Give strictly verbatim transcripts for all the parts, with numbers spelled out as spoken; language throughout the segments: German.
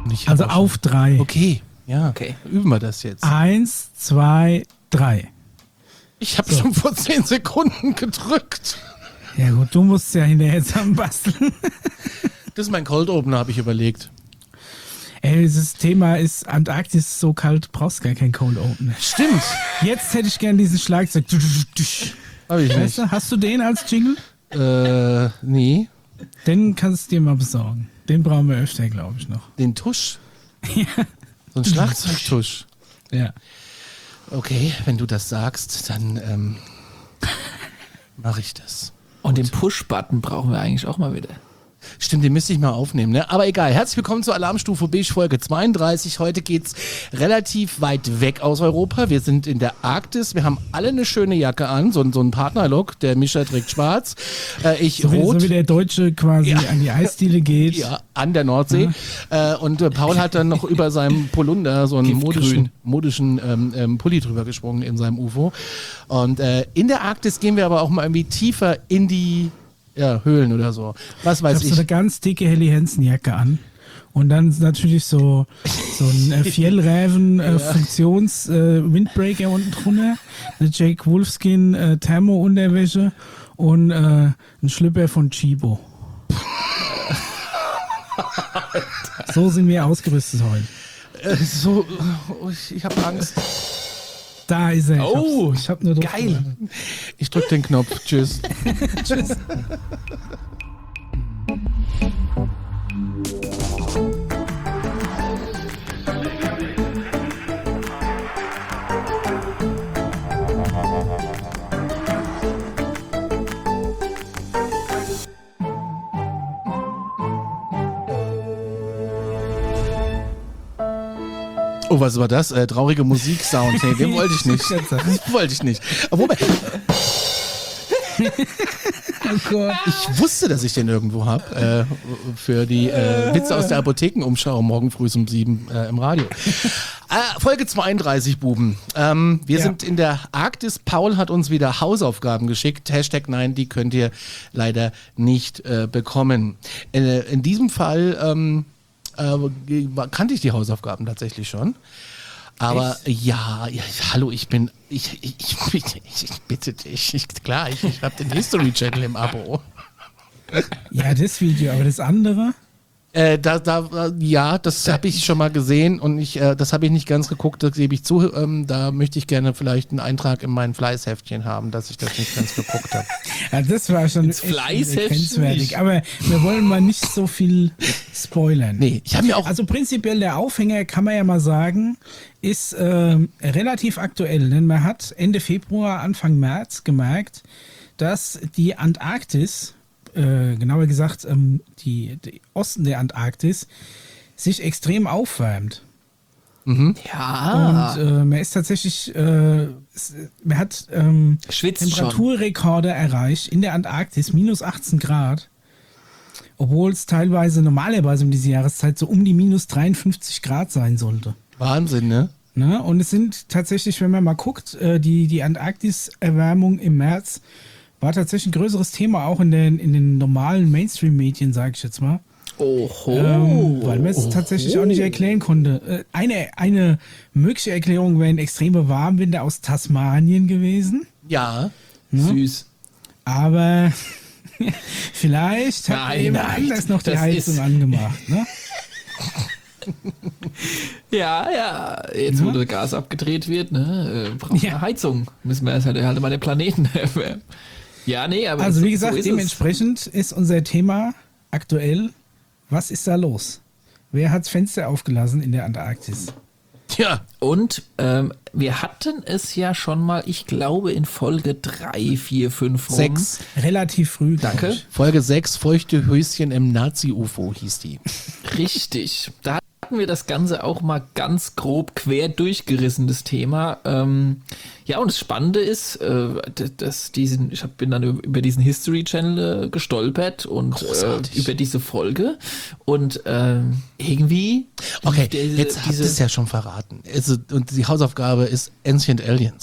Und ich Also auf schon... drei. Okay, ja. Okay. Üben wir das jetzt. Eins, zwei, drei. Ich habe So. schon vor zehn Sekunden gedrückt. Ja gut, du musst ja hinterher zusammenbasteln. Das ist mein Cold Opener, habe ich überlegt. Ey, dieses Thema ist Antarktis so kalt, brauchst gar kein Cold Opener. Stimmt. Jetzt hätte ich gern diesen Schlagzeug. Habe ich Weißt nicht. du, hast du den als Jingle? Äh, nee. Den kannst du dir mal besorgen. Den brauchen wir öfter, glaube ich, noch. Den Tusch. So ein Schlagzeugtusch. Ja. Okay, wenn du das sagst, dann ähm, mache ich das. Und den Push-Button brauchen wir eigentlich auch mal wieder. Stimmt, den müsste ich mal aufnehmen, ne? Aber egal. Herzlich willkommen zur Alarmstufe Beige Folge zweiunddreißig. Heute geht's relativ weit weg aus Europa. Wir sind in der Arktis. Wir haben alle eine schöne Jacke an. So, so ein Partnerlook. Der Mischa trägt schwarz. Äh, ich So wie, rot. so wie der Deutsche quasi Ja. an die Eisdiele geht. Ja, an der Nordsee. Äh, und äh, Paul hat dann noch über seinem Polunder so einen Giftgrün. modischen, modischen ähm, ähm, Pulli drüber gesprungen in seinem U F O. Und äh, in der Arktis gehen wir aber auch mal irgendwie tiefer in die ja, Höhlen oder so. Was Ich weiß habe ich. so eine ganz dicke Helly Hansen Jacke an. Und dann natürlich so, so ein äh, Fjellräven äh, Funktions äh, Windbreaker unten drunter, eine Jake Wolfskin äh, Thermo Unterwäsche und äh, ein Schlüpper von Chibo. So sind wir ausgerüstet heute. Äh, so, oh, ich, ich habe Angst. Da ist er. Oh, ich habe nur drauf geil. gewartet. Ich drück den Knopf. Tschüss. Tschüss. Oh, was war das? Äh, traurige Musiksound. Nee, den wollte ich nicht. Den wollte ich nicht. Wobei, Oh Gott. ich wusste, dass ich den irgendwo habe. Äh, für die äh, Witze aus der Apothekenumschau morgen früh um sieben äh, im Radio. Äh, Folge zweiunddreißig, Buben. Ähm, wir Ja. sind in der Arktis. Paul hat uns wieder Hausaufgaben geschickt. Hashtag nein, die könnt ihr leider nicht äh, bekommen. Äh, in diesem Fall ähm, äh, kannte ich die Hausaufgaben tatsächlich schon. Aber ja, ja, hallo, ich bin, ich, ich, ich, bitte, ich, ich bitte dich, ich, klar, ich, ich habe den History Channel im Abo. Ja, das Video, aber das andere? Äh, da, da, ja, das habe ich schon mal gesehen und ich, äh, das habe ich nicht ganz geguckt, das gebe ich zu. Ähm, da möchte ich gerne vielleicht einen Eintrag in mein Fleißheftchen haben, dass ich das nicht ganz geguckt habe. Ja, das war schon Ins echt Fleißheftchen grenzwertig. nicht. Aber wir wollen mal nicht so viel spoilern. Nee, ich habe mir auch. Also prinzipiell der Aufhänger, kann man ja mal sagen, ist ähm, relativ aktuell. Denn man hat Ende Februar, Anfang März gemerkt, dass die Antarktis, äh, genauer gesagt ähm, die, die Osten der Antarktis, sich extrem aufwärmt. Ja. Und äh, man ist tatsächlich, äh, es- man hat ähm, Schwitzt schon. Temperaturrekorde erreicht in der Antarktis, minus achtzehn Grad. Obwohl es teilweise normalerweise um diese Jahreszeit so um die minus dreiundfünfzig Grad sein sollte. Wahnsinn, ne? Ne? Und es sind tatsächlich, wenn man mal guckt, äh, die, die Antarktis-Erwärmung im März war tatsächlich ein größeres Thema, auch in den, in den normalen Mainstream-Medien, sage ich jetzt mal. Oho. Ähm, weil man es tatsächlich auch nicht erklären konnte. Äh, Eine, eine mögliche Erklärung wäre ein extremer Warmwinter aus Tasmanien gewesen. Ja. Süß. Aber vielleicht hat Nein, jemand nein, anders noch die das Heizung ist- angemacht. Ne? Ja, ja. Jetzt, wo das Gas abgedreht wird, ne, äh, brauchen wir Ja. Heizung. Müssen wir erst halt, halt mal den Planeten erwärmen. Ja, nee, aber Also so- wie gesagt, so ist dementsprechend ist unser Thema aktuell, was ist da los? Wer hat's Fenster aufgelassen in der Antarktis? Tja. Und ähm, wir hatten es ja schon mal, ich glaube, in Folge drei, vier, fünf rum. Sechs. Relativ früh. glaub Danke. ich. Folge sechs, feuchte Höschen im Nazi-U F O hieß die. Richtig. Da hatten wir das Ganze auch mal ganz grob quer durchgerissen, das Thema. Ähm, ja, und das Spannende ist, äh, d- dass diesen, ich hab, bin dann über diesen History Channel äh, gestolpert und äh, Großartig. über diese Folge. Und ähm, irgendwie. Okay, diese- jetzt habt ihr diese- es ja schon verraten. Also, und die Hausaufgabe ist Ancient Aliens.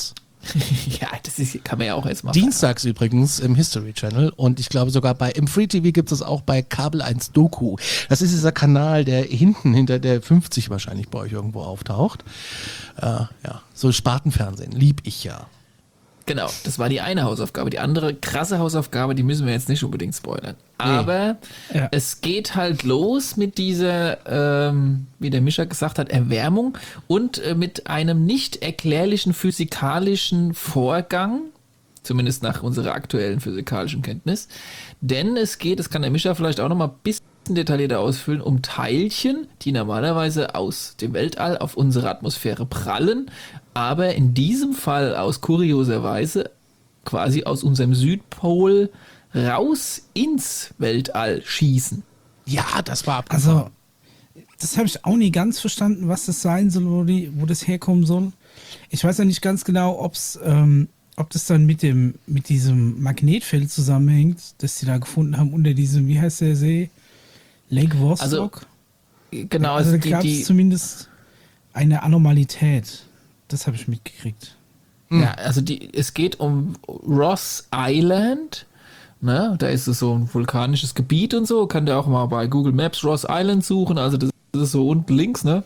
Ja, das ist, kann man ja auch jetzt mal. Dienstags übrigens im History Channel und ich glaube sogar bei im Free T V gibt es auch bei Kabel eins Doku. Das ist dieser Kanal, der hinten hinter der fünfzig wahrscheinlich bei euch irgendwo auftaucht. Äh, ja, so Spartenfernsehen, lieb ich ja. Genau, das war die eine Hausaufgabe. Die andere krasse Hausaufgabe, die müssen wir jetzt nicht unbedingt spoilern. Aber Nee. Ja. es geht halt los mit dieser, ähm, wie der Mischa gesagt hat, Erwärmung und äh, mit einem nicht erklärlichen physikalischen Vorgang, zumindest nach unserer aktuellen physikalischen Kenntnis. Denn es geht, das kann der Mischa vielleicht auch nochmal ein bisschen detaillierter ausfüllen, um Teilchen, die normalerweise aus dem Weltall auf unsere Atmosphäre prallen, aber in diesem Fall aus kurioser Weise quasi aus unserem Südpol raus ins Weltall schießen. Ja, das war abgefahren. Also, das habe ich auch nie ganz verstanden, was das sein soll, wo, die, wo das herkommen soll. Ich weiß ja nicht ganz genau, ob's, ähm, ob das dann mit dem mit diesem Magnetfeld zusammenhängt, das sie da gefunden haben unter diesem, wie heißt der See? Lake Vostok? Also, genau, also da die, gab die, es zumindest eine Anormalität. Das habe ich mitgekriegt. ja, also die, es geht um Ross Island. Ne? Da ist es so ein vulkanisches Gebiet und so. Kann der auch mal bei Google Maps Ross Island suchen. Also das ist so unten links, ne?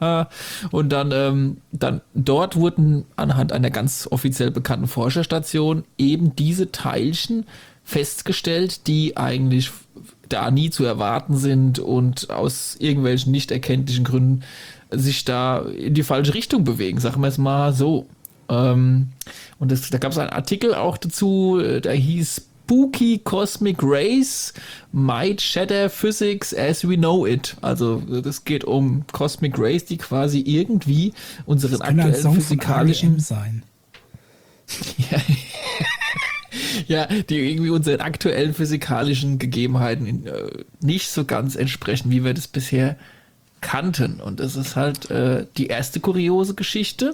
Und dann, ähm, dann dort wurden anhand einer ganz offiziell bekannten Forscherstation eben diese Teilchen festgestellt, die eigentlich da nie zu erwarten sind und aus irgendwelchen nicht erkenntlichen Gründen sich da in die falsche Richtung bewegen, sagen wir es mal so. Ähm, und das, da gab es einen Artikel auch dazu, der hieß Spooky Cosmic Rays Might Shatter Physics as we know it. Also das geht um Cosmic Rays, die quasi irgendwie unseren Das könnte ein aktuellen Song von physikalischen... R E M sein. Ja, ja, die irgendwie unseren aktuellen physikalischen Gegebenheiten in, äh, nicht so ganz entsprechen, wie wir das bisher kannten. Und das ist halt äh, die erste kuriose Geschichte.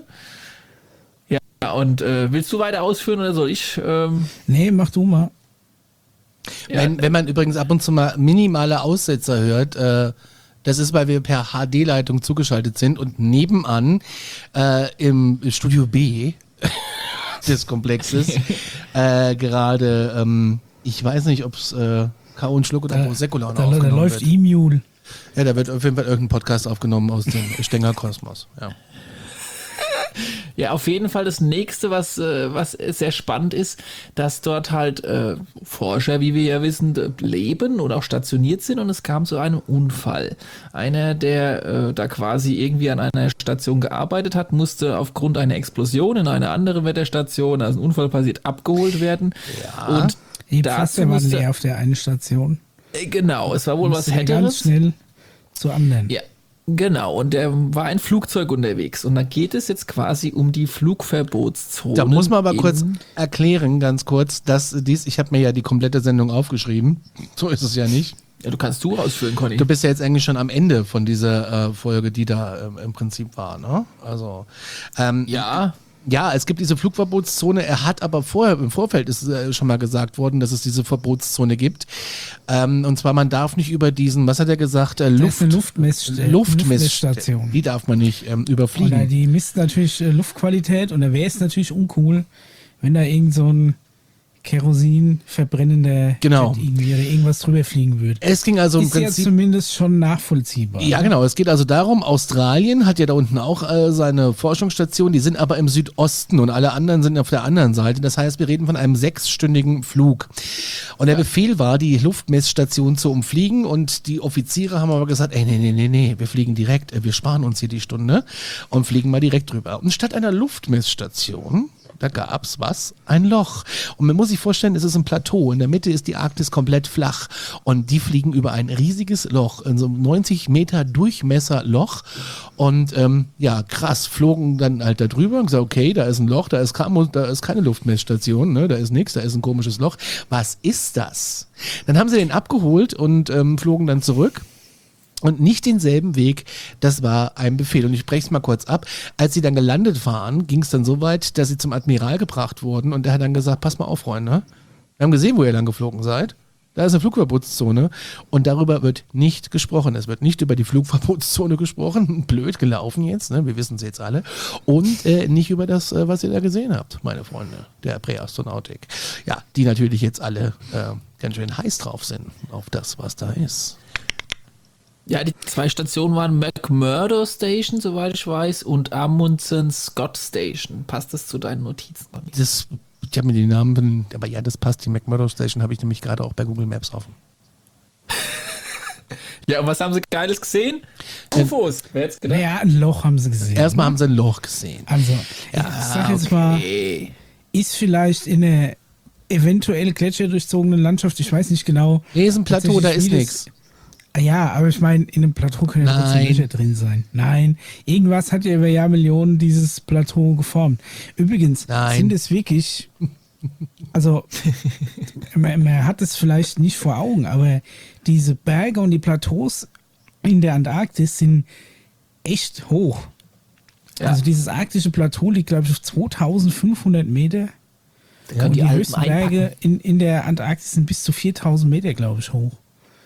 Ja, und äh, willst du weiter ausführen oder soll ich? Ähm, Nee, mach du mal. ja, Wenn, wenn man übrigens ab und zu mal minimale Aussetzer hört, äh, das ist, weil wir per H D-Leitung zugeschaltet sind und nebenan äh, im Studio B des Komplexes äh, gerade, ähm, ich weiß nicht, ob es äh, K O und Schluck oder Prosecco Da, da, aufgenommen da läuft wird. E-Mule. Ja, da wird auf jeden Fall irgendein Podcast aufgenommen aus dem Stenger Kosmos. Ja. Ja, auf jeden Fall das nächste, was, äh, was sehr spannend ist, dass dort halt äh, Forscher, wie wir ja wissen, äh, leben und auch stationiert sind und es kam zu einem Unfall. Einer, der äh, da quasi irgendwie an einer Station gearbeitet hat, musste aufgrund einer Explosion in eine andere Wetterstation, also ein Unfall passiert, abgeholt werden. Ja. Und Die dazu Pflaster waren musste, leer auf der einen Station. äh, genau, es war wohl was Musste er ganz Härteres. schnell zur anderen. Ja, genau. Und er war ein Flugzeug unterwegs. Und da geht es jetzt quasi um die Flugverbotszone. Da muss man aber in- kurz erklären, ganz kurz, dass dies, ich habe mir ja die komplette Sendung aufgeschrieben, so ist es ja nicht. Ja, du kannst du ausführen, Conny. Du bist ja jetzt eigentlich schon am Ende von dieser äh, Folge, die da ähm, im Prinzip war, ne? Also, ähm, Ja, ja, es gibt diese Flugverbotszone. Er hat aber vorher, im Vorfeld ist äh, schon mal gesagt worden, dass es diese Verbotszone gibt. Ähm, und zwar, man darf nicht über diesen, was hat er gesagt, äh, Das Luft, ist eine Luftmess äh, Luftmessstation. Luftstation. Die darf man nicht ähm, Oder überfliegen. die misst natürlich äh, Luftqualität und da wäre es natürlich uncool, wenn da irgend so ein Kerosin verbrennender Genau. Jet irgendwie oder irgendwas drüber fliegen würde. Es ging also im Ist ja Prinzip. zumindest schon nachvollziehbar. Ja, genau. Es geht also darum, Australien hat ja da unten auch äh, seine Forschungsstation, die sind aber im Südosten und alle anderen sind auf der anderen Seite. Das heißt, wir reden von einem sechsstündigen Flug. Und der Befehl war, die Luftmessstation zu umfliegen und die Offiziere haben aber gesagt, ey, nee, nee, nee, nee, wir fliegen direkt, äh, wir sparen uns hier die Stunde und fliegen mal direkt drüber. Und statt einer Luftmessstation, da gab's was? Ein Loch. Und man muss sich vorstellen, es ist ein Plateau. In der Mitte ist die Arktis komplett flach. Und die fliegen über ein riesiges Loch, in so einem neunzig Meter Durchmesser Loch. Und ähm, ja, krass, flogen dann halt da drüber und gesagt, okay, da ist ein Loch, da ist, kam, da ist keine Luftmessstation, ne? Da ist nichts, da ist ein komisches Loch. Was ist das? Dann haben sie den abgeholt und ähm, flogen dann zurück. Und nicht denselben Weg, das war ein Befehl. Und ich breche es mal kurz ab. Als sie dann gelandet waren, ging es dann so weit, dass sie zum Admiral gebracht wurden. Und der hat dann gesagt, pass mal auf, Freunde. Wir haben gesehen, wo ihr lang geflogen seid. Da ist eine Flugverbotszone und darüber wird nicht gesprochen. Es wird nicht über die Flugverbotszone gesprochen. Blöd gelaufen jetzt, ne? Wir wissen es jetzt alle. Und äh, nicht über das, äh, was ihr da gesehen habt, meine Freunde der Präastronautik. Ja, die natürlich jetzt alle äh, ganz schön heiß drauf sind auf das, was da ist. Ja, die zwei Stationen waren McMurdo Station, soweit ich weiß, und Amundsen Scott Station. Passt das zu deinen Notizen? Das Ich habe mir die Namen, aber ja, das passt. Die McMurdo Station habe ich nämlich gerade auch bei Google Maps offen. Ja, und was haben sie Geiles gesehen? U F Os. Wer hätte es gedacht? Naja, ein Loch haben sie gesehen. Erstmal haben sie ein Loch gesehen. Also, Ja, ich sag jetzt okay. mal, ist vielleicht in einer eventuell gletscherdurchzogenen Landschaft, ich weiß nicht genau. Nee, ist ein Plateau, da ist tatsächlich, wie nichts. das- Ja, aber ich meine, in einem Plateau können ja trotzdem Nein. Löcher drin sein. Nein, irgendwas hat ja über Jahrmillionen dieses Plateau geformt. Übrigens Nein. sind es wirklich, also man, man hat es vielleicht nicht vor Augen, aber diese Berge und die Plateaus in der Antarktis sind echt hoch. Ja. Also dieses arktische Plateau liegt, glaube ich, auf zweitausendfünfhundert Meter. Da können und die, die Alpen höchsten einpacken. Berge in, in der Antarktis sind bis zu viertausend Meter, glaube ich, hoch.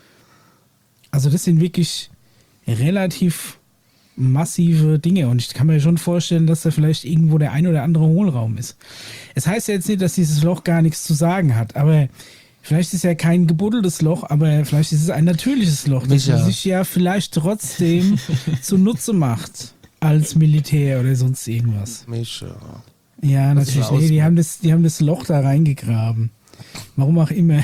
Also das sind wirklich relativ massive Dinge und ich kann mir schon vorstellen, dass da vielleicht irgendwo der ein oder andere Hohlraum ist. Es heißt ja jetzt nicht, dass dieses Loch gar nichts zu sagen hat, aber vielleicht ist ja kein gebuddeltes Loch, aber vielleicht ist es ein natürliches Loch, das Micha. man sich ja vielleicht trotzdem zunutze macht als Militär oder sonst irgendwas. Mischa. Ja, Das ist natürlich. eine Nee, die Auswahl. haben, das, die haben das Loch da reingegraben. Warum auch immer.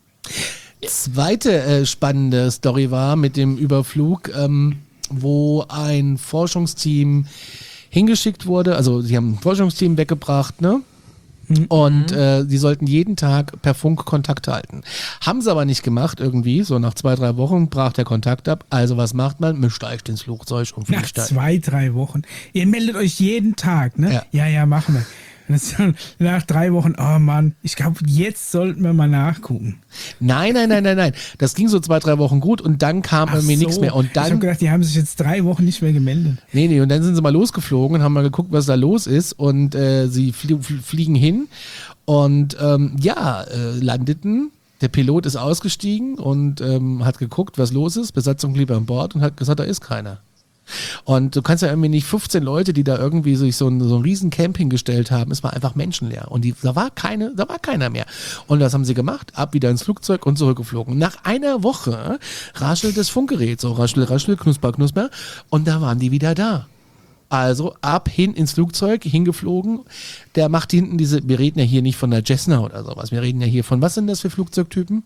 Zweite äh, spannende Story war mit dem Überflug, ähm, wo ein Forschungsteam hingeschickt wurde. Also sie haben ein Forschungsteam weggebracht, ne? Und äh, die sollten jeden Tag per Funk Kontakt halten. Haben sie aber nicht gemacht irgendwie. So nach zwei, drei Wochen brach der Kontakt ab. Also was macht man? Man steigt ins Flugzeug und Nach fliegt da. zwei, drei Wochen. Ihr meldet euch jeden Tag, ne? Ja. Ja, ja, machen wir. Und das ist dann nach drei Wochen, oh Mann, ich glaube, jetzt sollten wir mal nachgucken. Nein, nein, nein, nein, nein. Das ging so zwei, drei Wochen gut und dann kam Ach irgendwie so. nichts mehr. Und Ich habe dann, gedacht, die haben sich jetzt drei Wochen nicht mehr gemeldet. nee, nee, und dann sind sie mal losgeflogen und haben mal geguckt, was da los ist. Und äh, sie flie fl- fliegen hin und ähm, ja, äh, landeten. Der Pilot ist ausgestiegen und ähm, hat geguckt, was los ist. Besatzung blieb an Bord und hat gesagt, da ist keiner. Und du kannst ja irgendwie nicht fünfzehn Leute, die da irgendwie sich so ein, so ein riesen Camp hingestellt haben, es war einfach menschenleer. Und die, da war keine, da war keiner mehr. Und was haben sie gemacht? Ab wieder ins Flugzeug und zurückgeflogen. Nach einer Woche raschelt das Funkgerät, so raschel, raschel, knusper, knusper. Und da waren die wieder da. Also ab hin ins Flugzeug, hingeflogen. Der macht hinten diese, wir reden ja hier nicht von der Cessna oder sowas, wir reden ja hier von, was sind das für Flugzeugtypen?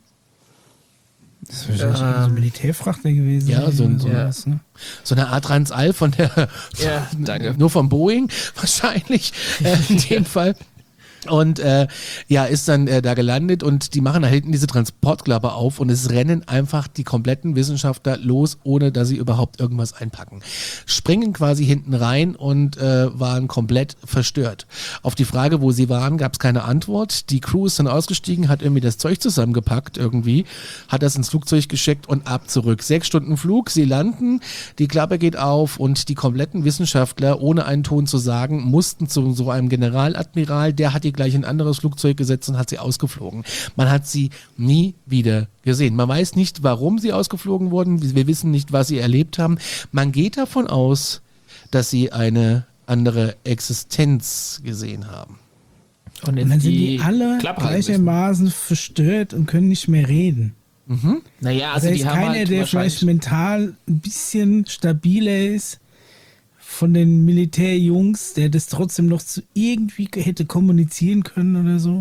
Das ist wahrscheinlich ähm, so ein Militärfrachter gewesen. Ja, so ein- oder ja. sowas, ne? So eine Art Transall von der, Ja, danke. nur vom Boeing wahrscheinlich äh, in dem Fall. Und äh, ja, ist dann äh, da gelandet und die machen da hinten diese Transportklappe auf und es rennen einfach die kompletten Wissenschaftler los, ohne dass sie überhaupt irgendwas einpacken. Springen quasi hinten rein und äh, waren komplett verstört. Auf die Frage, wo sie waren, gab es keine Antwort. Die Crew ist dann ausgestiegen, hat irgendwie das Zeug zusammengepackt irgendwie, hat das ins Flugzeug geschickt und ab zurück. Sechs Stunden Flug, sie landen, die Klappe geht auf und die kompletten Wissenschaftler, ohne einen Ton zu sagen, mussten zu so einem Generaladmiral, der hat die gleich in ein anderes Flugzeug gesetzt und hat sie ausgeflogen. Man hat sie nie wieder gesehen. Man weiß nicht, warum sie ausgeflogen wurden. Wir wissen nicht, was sie erlebt haben. Man geht davon aus, dass sie eine andere Existenz gesehen haben. Und Und jetzt dann sind die alle Klappe halten müssen. gleichermaßen verstört und können nicht mehr reden. Naja, Also, also da die ist haben keiner, halt der wahrscheinlich- vielleicht mental ein bisschen stabiler ist von den Militärjungs, der das trotzdem noch zu irgendwie hätte kommunizieren können oder so.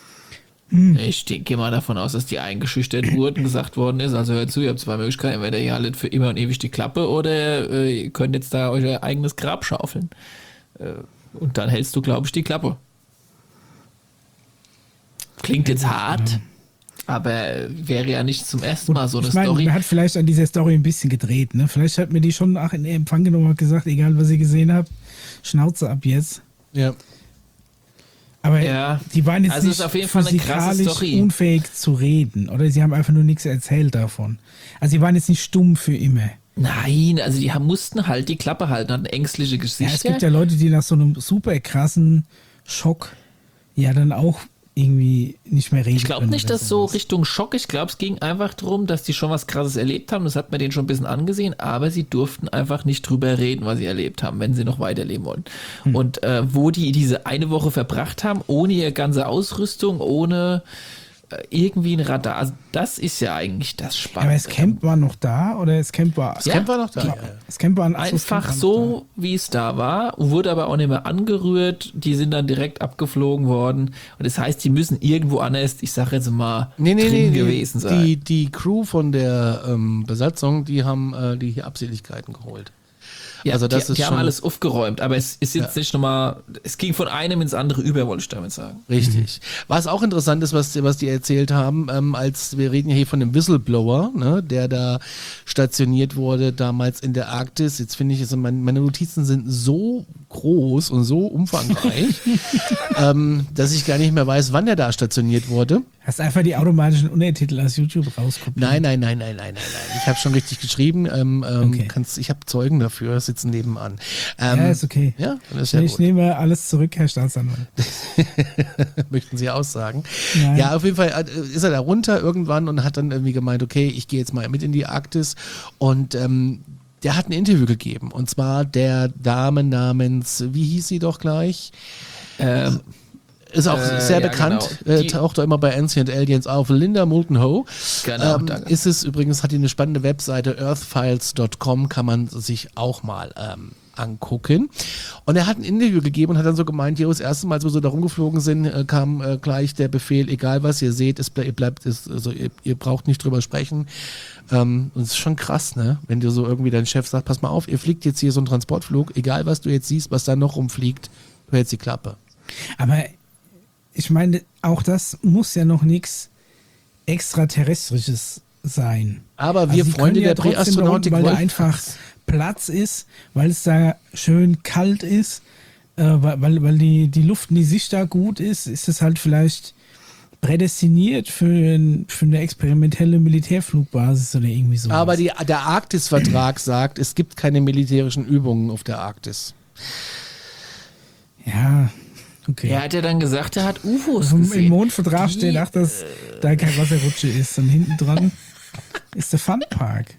Ich gehe mal davon aus, dass die eingeschüchtert wurden, gesagt worden ist. Also hört zu, ihr habt zwei Möglichkeiten. Entweder ihr haltet für immer und ewig die Klappe oder äh, ihr könnt jetzt da euer eigenes Grab schaufeln. Äh, und dann hältst du, glaube ich, die Klappe. Klingt jetzt hart, aber wäre ja nicht zum ersten Mal so eine Ich meine, Story. man hat vielleicht an dieser Story ein bisschen gedreht. Ne? Vielleicht hat mir die schon nach in Empfang genommen und gesagt, egal was ihr gesehen habt, Schnauze ab jetzt. Ja. Aber Ja, die waren jetzt also nicht ist auf jeden Fall eine krasse physikalisch Story. unfähig zu reden. Oder sie haben einfach nur nichts erzählt davon. Also sie waren jetzt nicht stumm für immer. Nein, also die haben, mussten halt die Klappe halten, hatten ängstliche Ja, Gesichter. es gibt ja Leute, die nach so einem super krassen Schock ja dann auch irgendwie nicht mehr reden Ich glaube können nicht, oder dass so sowas. Richtung Schock, ich glaube, es ging einfach darum, dass die schon was Krasses erlebt haben, das hat man denen schon ein bisschen angesehen, aber sie durften einfach nicht drüber reden, was sie erlebt haben, wenn sie noch weiterleben wollen. Hm. Und äh, wo die diese eine Woche verbracht haben, ohne ihre ganze Ausrüstung, ohne äh, irgendwie ein Radar, also das ist ja eigentlich das Spannende. Aber das Camp war noch da oder das Camp war... Das Camp war noch da. Ja, Ja. das Camp war ein ach so, das Camp Einfach war noch so, wie es da war, wurde aber auch nicht mehr angerührt. Die sind dann direkt abgeflogen worden. Und das heißt, die müssen irgendwo anders, ich sage jetzt mal, Nee, nee, drin nee, gewesen die, sein. die, die Crew von der ähm, Besatzung, die haben äh, die hier Abseligkeiten geholt. Ja, also das die, ist die haben schon- alles aufgeräumt, aber es ist jetzt Ja. nicht nochmal, es ging von einem ins andere über, wollte ich damit sagen. Richtig. Was auch interessant ist, was, was die erzählt haben, ähm, als wir reden ja hier von dem Whistleblower, ne, der da stationiert wurde damals in der Arktis. Jetzt finde ich, also meine, meine Notizen sind so groß und so umfangreich, ähm, dass ich gar nicht mehr weiß, wann er da stationiert wurde. Hast einfach die automatischen Untertitel aus YouTube rauskopiert. Nein, nein, nein, nein, nein, nein, nein. Ich habe schon richtig geschrieben. Ähm, ähm, Okay. kannst, ich habe Zeugen dafür, sitzen nebenan. Ähm, Ja, ist okay. Ja, das ist ja ich gut. nehme alles zurück, Herr Staatsanwalt. Möchten Sie aussagen? Nein. Ja, auf jeden Fall äh, ist er da runter irgendwann und hat dann irgendwie gemeint, okay, ich gehe jetzt mal mit in die Arktis. Und ähm, der hat ein Interview gegeben. Und zwar der Dame namens, wie hieß sie doch gleich? Ähm, Ist auch Äh, sehr ja, bekannt, genau. äh, Die- taucht auch immer bei Ancient Aliens auf. Linda Moulton Howe. Genau, ähm, danke. ist es übrigens, hat die eine spannende Webseite, earthfiles Punkt com, kann man sich auch mal ähm, angucken. Und er hat ein Interview gegeben und hat dann so gemeint, jo, das erste Mal, als wir so da rumgeflogen sind, äh, kam äh, gleich der Befehl, egal was ihr seht, es ble ihr bleibt, es, also ihr, ihr braucht nicht drüber sprechen. Ähm, und es ist schon krass, ne? Wenn dir so irgendwie dein Chef sagt, pass mal auf, ihr fliegt jetzt hier so einen Transportflug, egal was du jetzt siehst, was da noch rumfliegt, du hältst die Klappe. Aber ich meine, auch das muss ja noch nichts Extraterrestrisches sein. Aber wir sie Freunde können ja der trotzdem Präastronautik da unten, weil da wollten- einfach Platz ist, weil es da schön kalt ist, äh, weil, weil weil die, die Luft, die Sicht da gut ist, ist es halt vielleicht prädestiniert für, ein, für eine experimentelle Militärflugbasis oder irgendwie so. Aber die, der Arktis-Vertrag sagt, es gibt keine militärischen Übungen auf der Arktis. ja, okay. er hat ja dann gesagt, er hat U F Os Also Im gesehen. Mondvertrag Die, steht auch, dass da kein Wasserrutsche ist. Und hinten dran ist der Funpark.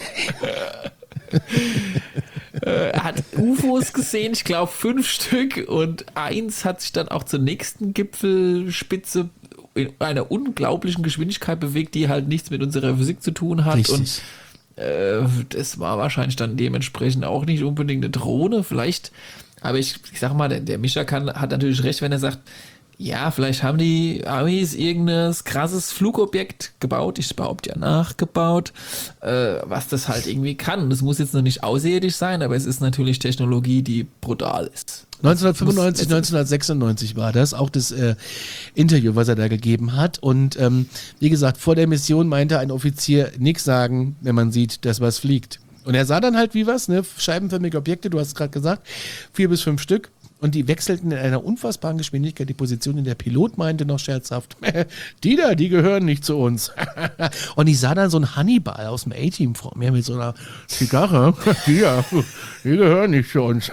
Er hat U F Os gesehen, ich glaube fünf Stück, und eins hat sich dann auch zur nächsten Gipfelspitze in einer unglaublichen Geschwindigkeit bewegt, die halt nichts mit unserer Physik zu tun hat. Richtig. Und äh, das war wahrscheinlich dann dementsprechend auch nicht unbedingt eine Drohne, vielleicht. Aber ich, ich sag mal, der, der Mischa kann, hat natürlich recht, wenn er sagt, ja, vielleicht haben die Amis irgendein krasses Flugobjekt gebaut, ich behaupte ja nachgebaut, äh, was das halt irgendwie kann. Das muss jetzt noch nicht außerirdisch sein, aber es ist natürlich Technologie, die brutal ist. neunzehnhundertfünfundneunzig, Muss- neunzehnhundertsechsundneunzig war das, auch das äh, Interview, was er da gegeben hat. Und ähm, wie gesagt, vor der Mission meinte ein Offizier, nichts sagen, wenn man sieht, dass was fliegt. Und er sah dann halt wie was, ne, scheibenförmige Objekte, du hast es gerade gesagt, vier bis fünf Stück. Und die wechselten in einer unfassbaren Geschwindigkeit die Position, in der Pilot meinte noch scherzhaft, die da, die gehören nicht zu uns. Und ich sah dann so einen Hannibal aus dem A-Team vor mir mit so einer Zigarre, die da, die gehören nicht zu uns.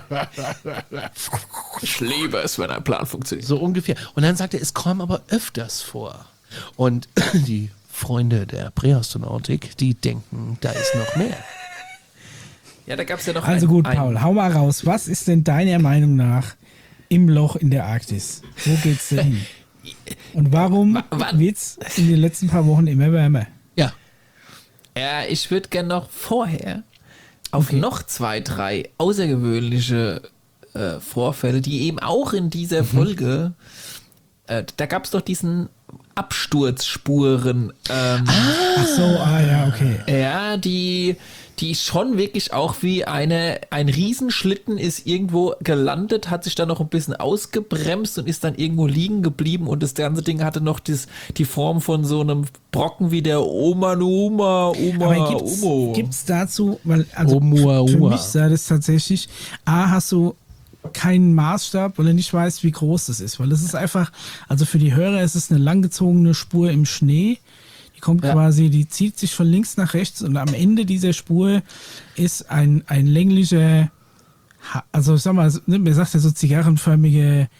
Ich liebe es, wenn ein Plan funktioniert. So ungefähr. Und dann sagte er, es kam aber öfters vor. Und die Freunde der Präastronautik, die denken, da ist noch mehr. Ja, da gab es ja noch Also ein, gut, ein, Paul, hau mal raus. Was ist denn deiner Meinung nach im Loch in der Arktis? Wo geht's denn hin? Und warum Wa- wann- wird's in den letzten paar Wochen immer wärmer? Ja. Ja, ich würde gerne noch vorher auf Okay. noch zwei, drei außergewöhnliche äh, Vorfälle, die eben auch in dieser Folge, äh, da gab es doch diesen Absturzspuren, ähm, Ach so, ah ja, okay. ja, die, die schon wirklich auch wie eine, ein Riesenschlitten ist irgendwo gelandet, hat sich dann noch ein bisschen ausgebremst und ist dann irgendwo liegen geblieben, und das ganze Ding hatte noch das, die Form von so einem Brocken wie der Oma Numa, Oma Aber gibt's, Omo. gibt's dazu, weil also Oumuamua. für mich sah das tatsächlich, A, hast du keinen Maßstab, weil du nicht weißt, wie groß das ist, weil es ist einfach, also für die Hörer ist es eine langgezogene Spur im Schnee, die kommt Ja. quasi, die zieht sich von links nach rechts, und am Ende dieser Spur ist ein, ein länglicher, Ha- also ich sag mal, ne, mir sagt ja so zigarrenförmige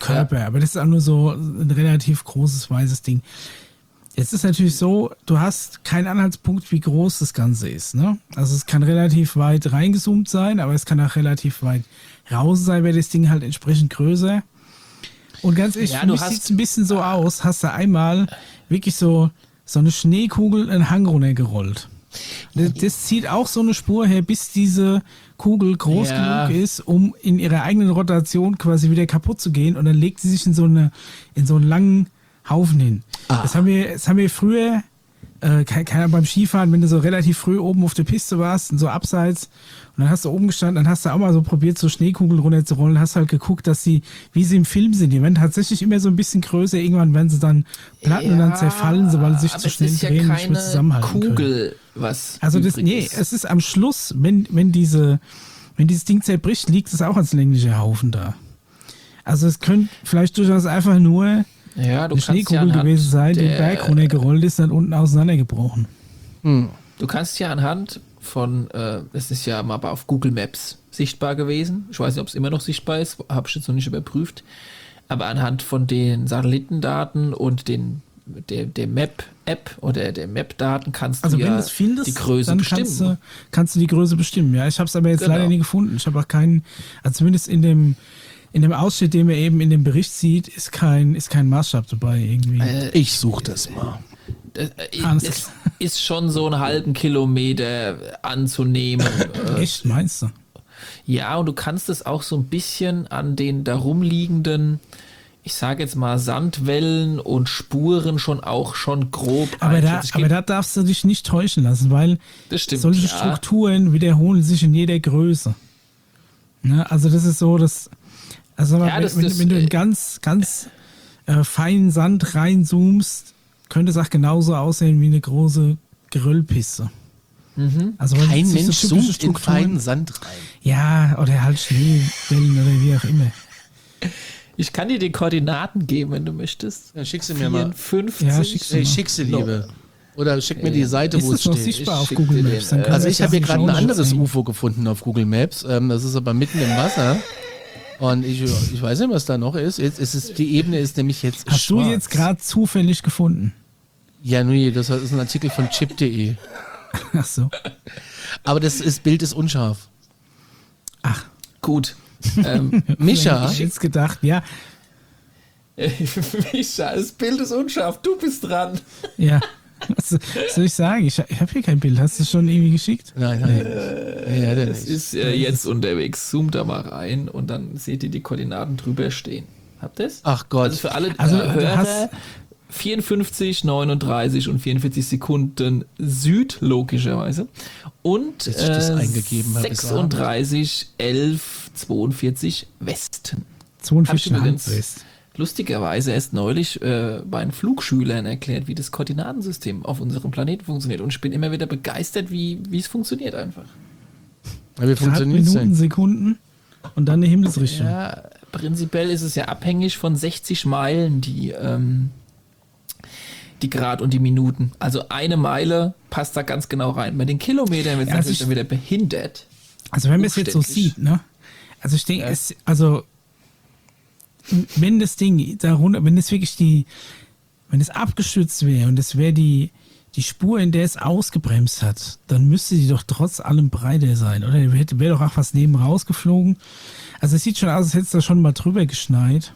Körper, Ja. aber das ist auch nur so ein relativ großes weißes Ding. Jetzt ist natürlich so, du hast keinen Anhaltspunkt, wie groß das Ganze ist. Ne? Also es kann relativ weit reingezoomt sein, aber es kann auch relativ weit raus sein, wäre das Ding halt entsprechend größer. Und ganz ehrlich, Ja, für du mich hast- sieht es ein bisschen so aus, hast du einmal wirklich so, so eine Schneekugel einen Hang runtergerollt. Das, das zieht auch so eine Spur her, bis diese Kugel groß Ja. genug ist, um in ihrer eigenen Rotation quasi wieder kaputt zu gehen. Und dann legt sie sich in so, eine, in so einen langen Haufen hin. Das haben wir, das haben wir früher, äh, keine keine Ahnung, beim Skifahren, wenn du so relativ früh oben auf der Piste warst, und so abseits, und dann hast du oben gestanden, dann hast du auch mal so probiert, so Schneekugeln runterzurollen, hast halt geguckt, dass sie, wie sie im Film sind, die werden tatsächlich immer so ein bisschen größer, irgendwann werden sie dann platten und dann zerfallen, sobald sie sich aber zu es schnell ist ja drehen und nicht mehr keine zusammenhalten können. Kugel, was Also das, übrig nee, ist. es ist am Schluss, wenn, wenn diese, wenn dieses Ding zerbricht, liegt es auch als länglicher Haufen da. Also es könnte vielleicht durchaus einfach nur Ja, du eine kannst ja Schneekugel anhand gewesen sein, die den der- Berg runtergerollt ist, dann unten auseinandergebrochen. Du kannst ja anhand von, äh, das ist ja mal auf Google Maps sichtbar gewesen. Ich weiß nicht, ob es immer noch sichtbar ist, habe ich jetzt noch nicht überprüft. Aber anhand von den Satellitendaten und den der, der Map-App oder der Map-Daten kannst Also du wenn ja du es findest, die Größe dann bestimmen. kannst du, kannst du die Größe bestimmen. Ja, ich habe es aber jetzt Genau. leider nie gefunden. Ich habe auch keinen, also zumindest in dem in dem Ausschnitt, den man eben in dem Bericht sieht, ist kein ist kein Maßstab dabei irgendwie. Äh, Ich suche das mal. Das, äh, Alles es ist schon so einen halben Kilometer anzunehmen. äh, Echt, meinst du? Ja, und du kannst es auch so ein bisschen an den darum liegenden, ich sage jetzt mal, Sandwellen und Spuren schon auch schon grob Aber da, einschätzen. Es aber gibt- da darfst du dich nicht täuschen lassen, weil Das stimmt, solche ja. Strukturen wiederholen sich in jeder Größe. Ne? Also das ist so, dass also sag mal, Ja, wenn, das- wenn, das, wenn du äh, in ganz, ganz äh, feinen Sand reinzoomst, könnte es auch genauso aussehen wie eine große Geröllpiste. Mhm. Also weil Kein es sich Mensch so typische zoomt in Strukturen- feinen Sand rein. Ja, oder halt Schneewellen oder wie auch immer. Ich kann dir die Koordinaten geben, wenn du möchtest. Ja, schick sie mir mal. vierundfünfzig. Ja, schick sie Ich mal. schick sie, Liebe. Oder schick mir die Seite, Ist wo es das noch steht. sichtbar Ich auf schick Google dir Maps? den, Dann äh, können Also wir ich das habe hier in die gerade ein Shownotes anderes hängen. U F O gefunden auf Google Maps. Ähm, das ist aber mitten im Wasser. Und ich, ich weiß nicht, was da noch ist. Jetzt ist es, die Ebene ist nämlich jetzt Hast schwarz. du jetzt gerade zufällig gefunden? Ja, nee, das ist ein Artikel von chip punkt de. Ach so. Aber das ist, Bild ist unscharf. Ach, Gut. Ähm, Micha, ich hätte jetzt gedacht, ja, Micha, das Bild ist unscharf. Du bist dran. ja. Was, was soll ich sagen? Ich, ich habe hier kein Bild. Hast du es schon irgendwie geschickt? nein, nein. Nee, hat er Es nicht. ist äh, jetzt unterwegs. Zoom da mal rein und dann seht ihr die Koordinaten drüber stehen. Habt ihr es? Ach Gott. Also für alle Also, äh, du Hörer, hast- vierundfünfzig, neununddreißig und vierundvierzig Sekunden Süd, logischerweise. Und Dass ich das äh, eingegeben habe, ist sechsunddreißig, elf, zweiundvierzig Westen. Hab ich zweiundvierzig übrigens Handwest. lustigerweise erst neulich äh, bei den Flugschülern erklärt, wie das Koordinatensystem auf unserem Planeten funktioniert. Und ich bin immer wieder begeistert, wie, wie es funktioniert einfach. Ja, wie Grad, funktioniert es Minuten, denn? Sekunden und dann eine Himmelsrichtung. Ja, prinzipiell ist es ja abhängig von sechzig Meilen, die, ähm, die Grad und die Minuten. Also eine Meile passt da ganz genau rein. Bei den Kilometern wird es Ja, also natürlich ich- dann wieder behindert. Also wenn man es jetzt so Umständlich. sieht, ne? Also ich denke, es, also wenn das Ding darunter, wenn es wirklich die, wenn es abgestürzt wäre und es wäre die, die Spur, in der es ausgebremst hat, dann müsste die doch trotz allem breiter sein, oder? Hätte wäre doch auch was neben rausgeflogen. Also es sieht schon aus, als hätte es da schon mal drüber geschneit.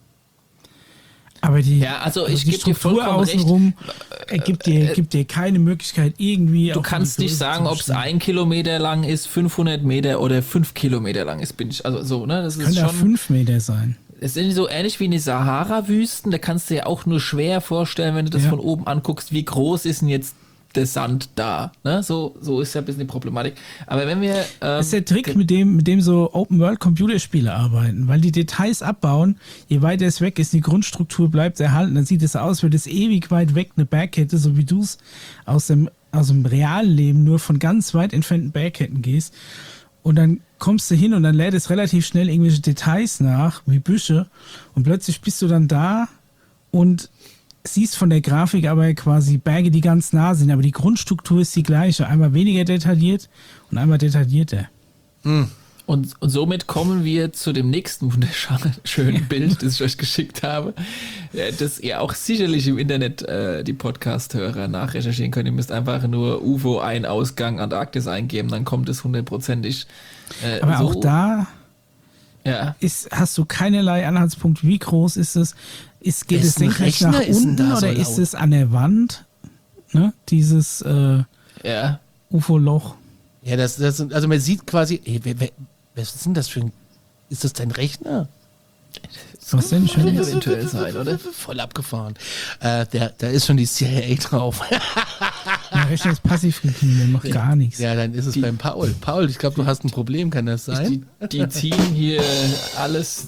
Aber die, Ja, also ich die geb dir Struktur vollkommen recht. außenrum ergibt dir, gibt dir keine Möglichkeit, irgendwie. Du auf kannst die nicht Größe sagen, zu ob es bestimmen. ein Kilometer lang ist, fünfhundert Meter oder fünf Kilometer lang ist. Bin ich also so, ne? Das ist Könnte auch schon. fünf Meter sein. Es sind so ähnlich wie in die Sahara-Wüsten. Da kannst du dir auch nur schwer vorstellen, wenn du das Ja. von oben anguckst, wie groß ist denn jetzt der Sand da. Ne? So, so ist ja ein bisschen die Problematik. Aber wenn wir. Ähm, Das ist der Trick, mit dem, mit dem so Open-World-Computerspiele arbeiten, weil die Details abbauen, je weiter es weg ist, die Grundstruktur bleibt erhalten, dann sieht es aus, als würde es ewig weit weg eine Bergkette, so wie du es aus dem, aus dem realen Leben nur von ganz weit entfernten Bergketten gehst. Und dann kommst du hin und dann lädt es relativ schnell irgendwelche Details nach, wie Büsche. Und plötzlich bist du dann da und siehst von der Grafik aber quasi Berge, die ganz nah sind. Aber die Grundstruktur ist die gleiche. Einmal weniger detailliert und einmal detaillierter. Und, und somit kommen wir zu dem nächsten wunderschönen Bild, das ich euch geschickt habe, das ihr auch sicherlich im Internet äh, die Podcast-Hörer nachrecherchieren könnt. Ihr müsst einfach nur U F O Ein-Ausgang Antarktis eingeben, dann kommt es hundertprozentig. Äh, Aber so. auch da ja. ist, hast du keinerlei Anhaltspunkt, wie groß ist es? Ist, geht es Wessen senkrecht Rechner nach ist denn unten da so oder ist laut? es an der Wand? Ne? Dieses äh, Ja. U F O-Loch. Ja, das, das sind, also man sieht quasi, ey, wer, wer, was ist denn das für ein, ist das dein Rechner? Was denn Kann schon? eventuell sein, oder? Voll abgefahren. Äh, der, da ist schon die C I A drauf. Der Rechner ist passiv geklingt, der macht gar nichts. Ja, dann ist es beim Paul. Paul, ich glaube, du hast ein Problem, kann das sein? Die, die ziehen hier alles.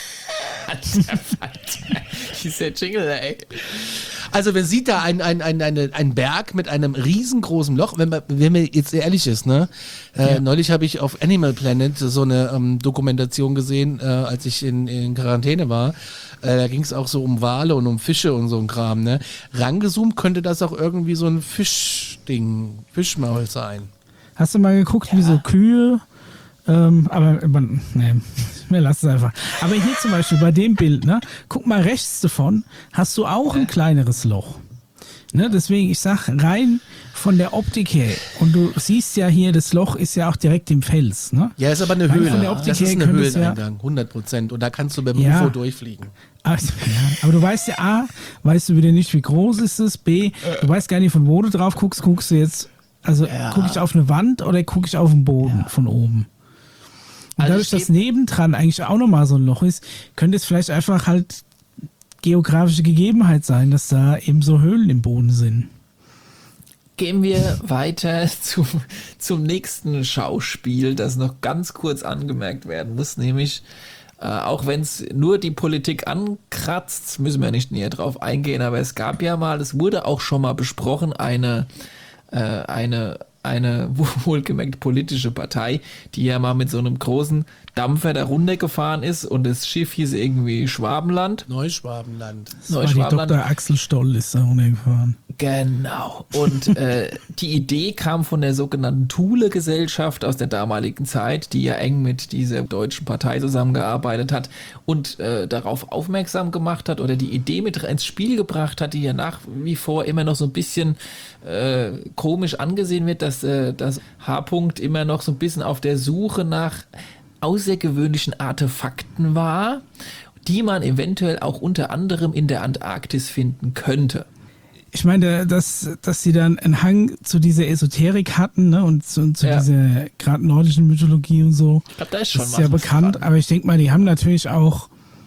Dieser Jingle, ey. Also man sieht da einen ein, ein, eine, ein Berg mit einem riesengroßen Loch, wenn man, wenn man jetzt ehrlich ist, ne? Äh, Ja. Neulich habe ich auf Animal Planet so eine ähm, Dokumentation gesehen, äh, als ich in, in Quarantäne war. Äh, da ging es auch so um Wale und um Fische und so ein Kram, ne? Rangezoomt könnte das auch irgendwie so ein Fischding, Fischmaul sein. Hast du mal geguckt, wie so Kühe, ähm, aber, aber nee, wir lassen es einfach. Aber hier zum Beispiel bei dem Bild, ne, guck mal rechts davon, hast du auch ein kleineres Loch. Ne, deswegen, ich sag rein von der Optik her, und du siehst ja hier, das Loch ist ja auch direkt im Fels, ne? Ja, ist aber eine Rein Höhle. von der Optik Das ist her eine könnte es ja- Höhleneingang, hundert Prozent. Und da kannst du beim Ja. U F O durchfliegen. Also, ja, aber du weißt ja, A, weißt du wieder nicht, wie groß ist es, B, du weißt gar nicht, von wo du drauf guckst, guckst du jetzt, also Ja. gucke ich auf eine Wand oder gucke ich auf den Boden von oben? Und Also dadurch, dass steht- nebendran eigentlich auch nochmal so ein Loch ist, könnte es vielleicht einfach halt geografische Gegebenheit sein, dass da eben so Höhlen im Boden sind. Gehen wir weiter zum, zum nächsten Schauspiel, das noch ganz kurz angemerkt werden muss, nämlich, äh, auch wenn es nur die Politik ankratzt, müssen wir nicht näher drauf eingehen, aber es gab ja mal, es wurde auch schon mal besprochen, eine, äh, eine, eine wohlgemerkt politische Partei, die ja mal mit so einem großen Dampfer da runtergefahren ist und das Schiff hieß irgendwie Schwabenland. Neuschwabenland. Das war die Neuschwabenland. Doktor Axel Stoll ist da runtergefahren. Genau. Und äh, die Idee kam von der sogenannten Thule-Gesellschaft aus der damaligen Zeit, die ja eng mit dieser deutschen Partei zusammengearbeitet hat und äh, darauf aufmerksam gemacht hat oder die Idee mit ins Spiel gebracht hat, die ja nach wie vor immer noch so ein bisschen äh, komisch angesehen wird, dass äh, das H-Punkt immer noch so ein bisschen auf der Suche nach außergewöhnlichen Artefakten war, die man eventuell auch unter anderem in der Antarktis finden könnte. Ich meine, dass, dass sie dann einen Hang zu dieser Esoterik hatten, ne, und zu, zu Ja. dieser gerade nordischen Mythologie und so. Ich glaube, da ist schon Das ist was ja was bekannt, dran. aber ich denke mal, die haben natürlich auch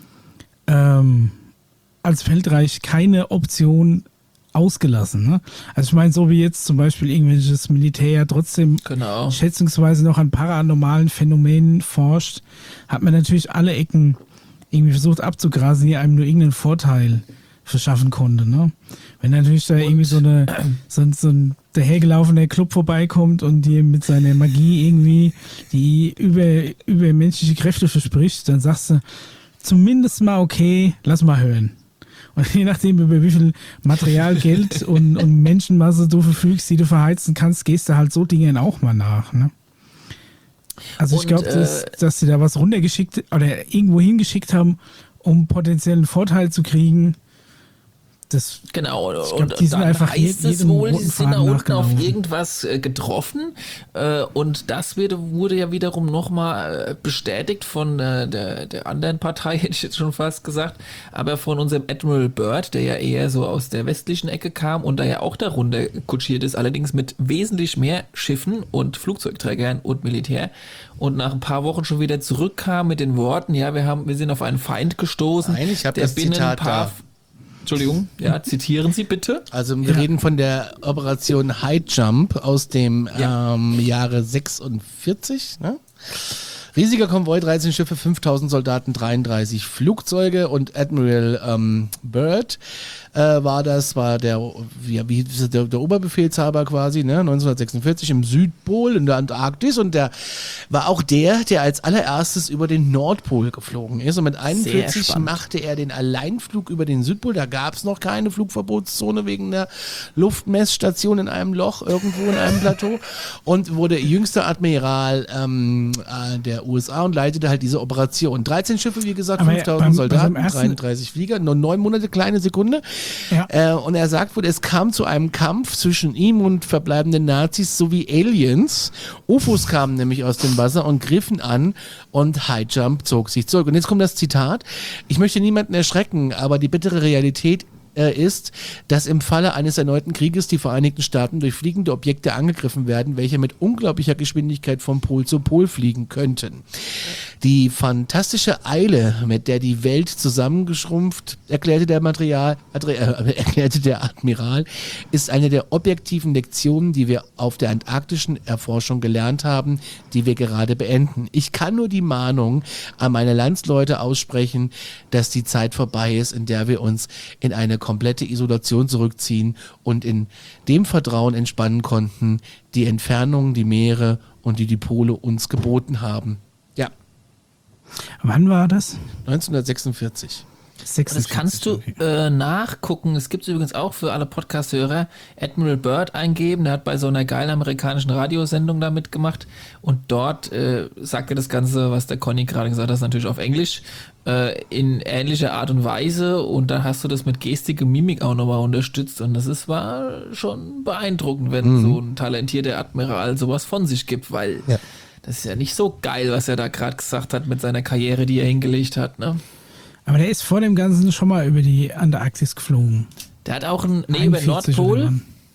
ähm, als Feldreich keine Option ausgelassen. Ne? Also ich meine, so wie jetzt zum Beispiel irgendwelches Militär ja trotzdem Genau. schätzungsweise noch an paranormalen Phänomenen forscht, hat man natürlich alle Ecken irgendwie versucht abzugrasen, die einem nur irgendeinen Vorteil verschaffen konnte. Ne? Wenn natürlich da irgendwie so, eine, so, ein- so ein dahergelaufener Club vorbeikommt und dir mit seiner Magie irgendwie die über, übermenschliche Kräfte verspricht, dann sagst du zumindest mal, okay, lass mal hören. Und je nachdem, über wie viel Material, Geld und, und Menschenmasse du verfügst, die du verheizen kannst, gehst du halt so Dingen auch mal nach. Ne? Also ich Und, glaube, dass, äh, dass sie da was runtergeschickt oder irgendwo hingeschickt haben, um potenziellen Vorteil zu kriegen. Das Genau, glaub, und, die und sind dann einfach heißt je- es jedem wohl, sie roten sind da Faden unten auf nachgelaufen. irgendwas äh, getroffen äh, und das wird, wurde ja wiederum nochmal äh, bestätigt von äh, der, der anderen Partei, hätte ich jetzt schon fast gesagt, aber von unserem Admiral Byrd, der ja eher so aus der westlichen Ecke kam und da ja auch darunter kutschiert ist, allerdings mit wesentlich mehr Schiffen und Flugzeugträgern und Militär und nach ein paar Wochen schon wieder zurückkam mit den Worten, ja, wir haben, wir sind auf einen Feind gestoßen, Nein, ich hab der das binnen ein Zitat paar da. Entschuldigung, ja, zitieren Sie bitte. Also wir reden von der Operation High Jump aus dem Ja. ähm, Jahre sechsundvierzig. Ne? Riesiger Konvoi, dreizehn Schiffe, fünftausend Soldaten, dreiunddreißig Flugzeuge und Admiral ähm, Byrd äh, war das, war der, wie, wie der, der Oberbefehlshaber quasi, ne, neunzehnhundertsechsundvierzig im Südpol, in der Antarktis, und der war auch der, der als allererstes über den Nordpol geflogen ist, und mit einundvierzig machte er den Alleinflug über den Südpol. Da gab es noch keine Flugverbotszone wegen der Luftmessstation in einem Loch irgendwo in einem Plateau, und wurde jüngster Admiral ähm, äh, der U S A und leitete halt diese Operation. dreizehn Schiffe, wie gesagt, Aber fünftausend beim- Soldaten, beim ersten- dreiunddreißig Flieger, nur neun Monate, kleine Sekunde. Ja. Äh, und er sagt wohl, es kam zu einem Kampf zwischen ihm und verbleibenden Nazis sowie Aliens. U F Os kamen nämlich aus dem Wasser und griffen an, und High Jump zog sich zurück. Und jetzt kommt das Zitat: Ich möchte niemanden erschrecken, aber die bittere Realität ist, dass im Falle eines erneuten Krieges die Vereinigten Staaten durch fliegende Objekte angegriffen werden, welche mit unglaublicher Geschwindigkeit vom Pol zu Pol fliegen könnten. Die fantastische Eile, mit der die Welt zusammengeschrumpft, erklärte der Material, äh, erklärte der Admiral, ist eine der objektiven Lektionen, die wir auf der antarktischen Erforschung gelernt haben, die wir gerade beenden. Ich kann nur die Mahnung an meine Landsleute aussprechen, dass die Zeit vorbei ist, in der wir uns in eine komplette Isolation zurückziehen und in dem Vertrauen entspannen konnten, die Entfernungen, die Meere und die die Pole uns geboten haben. Ja, Wann war das? neunzehnhundertsechsundvierzig. Das kannst du äh, nachgucken. Es gibt es übrigens auch für alle Podcast-Hörer. Admiral Byrd eingeben. Der hat bei so einer geilen amerikanischen Radiosendung da mitgemacht. Und dort äh, sagt er das Ganze, was der Conny gerade gesagt hat, natürlich auf Englisch, äh, in ähnlicher Art und Weise. Und dann hast du das mit Gestik und Mimik auch nochmal unterstützt. Und das ist, war schon beeindruckend, wenn mhm. so ein talentierter Admiral sowas von sich gibt, weil ja. das ist ja nicht so geil, was er da gerade gesagt hat mit seiner Karriere, die er hingelegt hat, ne? Aber der ist vor dem Ganzen schon mal über die Antarktis geflogen. Der hat auch einen, nee, über Nordpol,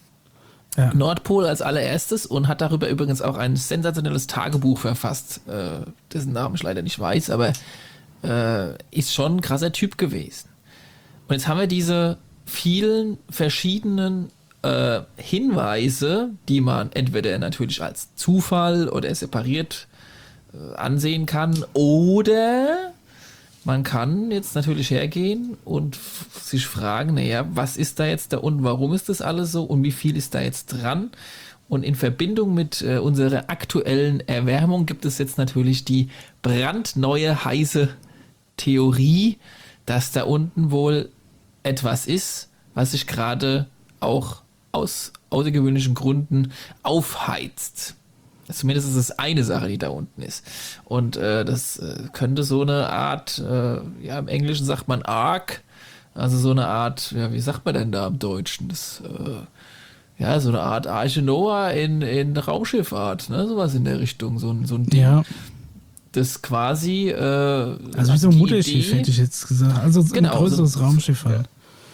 ja. Nordpol als allererstes, und hat darüber übrigens auch ein sensationelles Tagebuch verfasst, äh, dessen Namen ich leider nicht weiß, aber äh, ist schon ein krasser Typ gewesen. Und jetzt haben wir diese vielen verschiedenen äh, Hinweise, die man entweder natürlich als Zufall oder separiert äh, ansehen kann, oder man kann jetzt natürlich hergehen und f- sich fragen, naja, was ist da jetzt da und warum ist das alles so und wie viel ist da jetzt dran? Und in Verbindung mit äh, unserer aktuellen Erwärmung gibt es jetzt natürlich die brandneue, heiße Theorie, dass da unten wohl etwas ist, was sich gerade auch aus außergewöhnlichen Gründen aufheizt. Zumindest ist es eine Sache, die da unten ist. Und äh, das äh, könnte so eine Art, äh, ja, im Englischen sagt man Arc, also so eine Art, ja, wie sagt man denn da im Deutschen? Das, äh, ja, so eine Art Arche Noah in, in Raumschiffart, ne? Sowas in der Richtung, so, ein- so ein Ding. Ja. Das quasi. Äh, Also wie so ein die Mutterschiff, Idee- hätte ich jetzt gesagt. Also so Genau, ein größeres so- Raumschiff halt.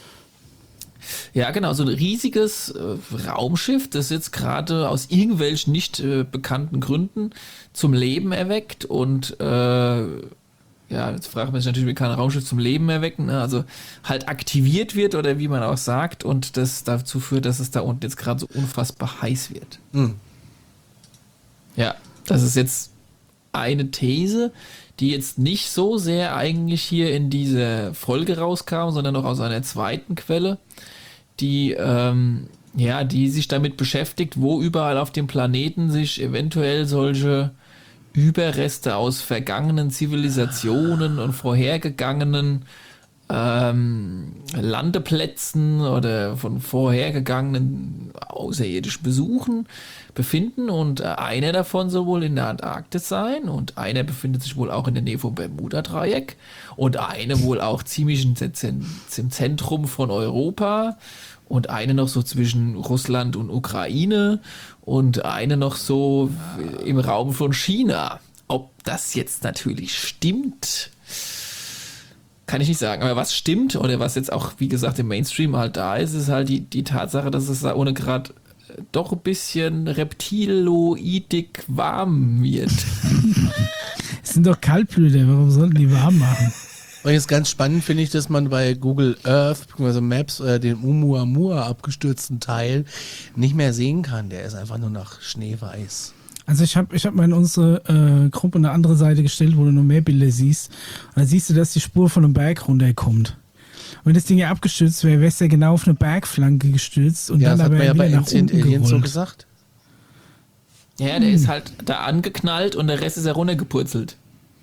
Ja, genau, so ein riesiges äh, Raumschiff, das jetzt gerade aus irgendwelchen nicht äh, bekannten Gründen zum Leben erweckt und äh, ja, jetzt fragt man sich natürlich, wie kann ein Raumschiff zum Leben erwecken, ne? Also halt aktiviert wird oder wie man auch sagt, und das dazu führt, dass es da unten jetzt gerade so unfassbar heiß wird. Mhm. Ja, das ist jetzt eine These, die jetzt nicht so sehr eigentlich hier in dieser Folge rauskam, sondern noch aus einer zweiten Quelle, die, ähm, ja, die sich damit beschäftigt, wo überall auf dem Planeten sich eventuell solche Überreste aus vergangenen Zivilisationen und vorhergegangenen ähm, Landeplätzen oder von vorhergegangenen außerirdischen Besuchen befinden, und äh, einer davon soll wohl in der Antarktis sein und einer befindet sich wohl auch in der Nähe vom Bermuda-Dreieck und eine wohl auch ziemlich in, in, im Zentrum von Europa und eine noch so zwischen Russland und Ukraine und eine noch so im Raum von China. Ob das jetzt natürlich stimmt, kann ich nicht sagen. Aber was stimmt oder was jetzt auch, wie gesagt, im Mainstream halt da ist, ist halt die, die Tatsache, dass es da ohne gerade doch ein bisschen reptiloidig warm wird. Es sind doch Kaltblüter, warum sollten die warm machen? Übrigens ganz spannend finde ich, dass man bei Google Earth bzw. Maps äh, den Oumuamua abgestürzten Teil nicht mehr sehen kann. Der ist einfach nur nach schneeweiß. Also ich habe ich hab mal in unsere äh, Gruppe eine andere Seite gestellt, wo du noch mehr Bilder siehst. Und da siehst du, dass die Spur von einem Berg runterkommt. Und wenn das Ding ja abgestürzt wäre, wäre es ja genau auf eine Bergflanke gestürzt und Ja, dann das hat aber man ja wieder bei nach Ancient unten Aliens so gerollt. gesagt. Ja, der ist halt da angeknallt und der Rest ist ja runtergepurzelt.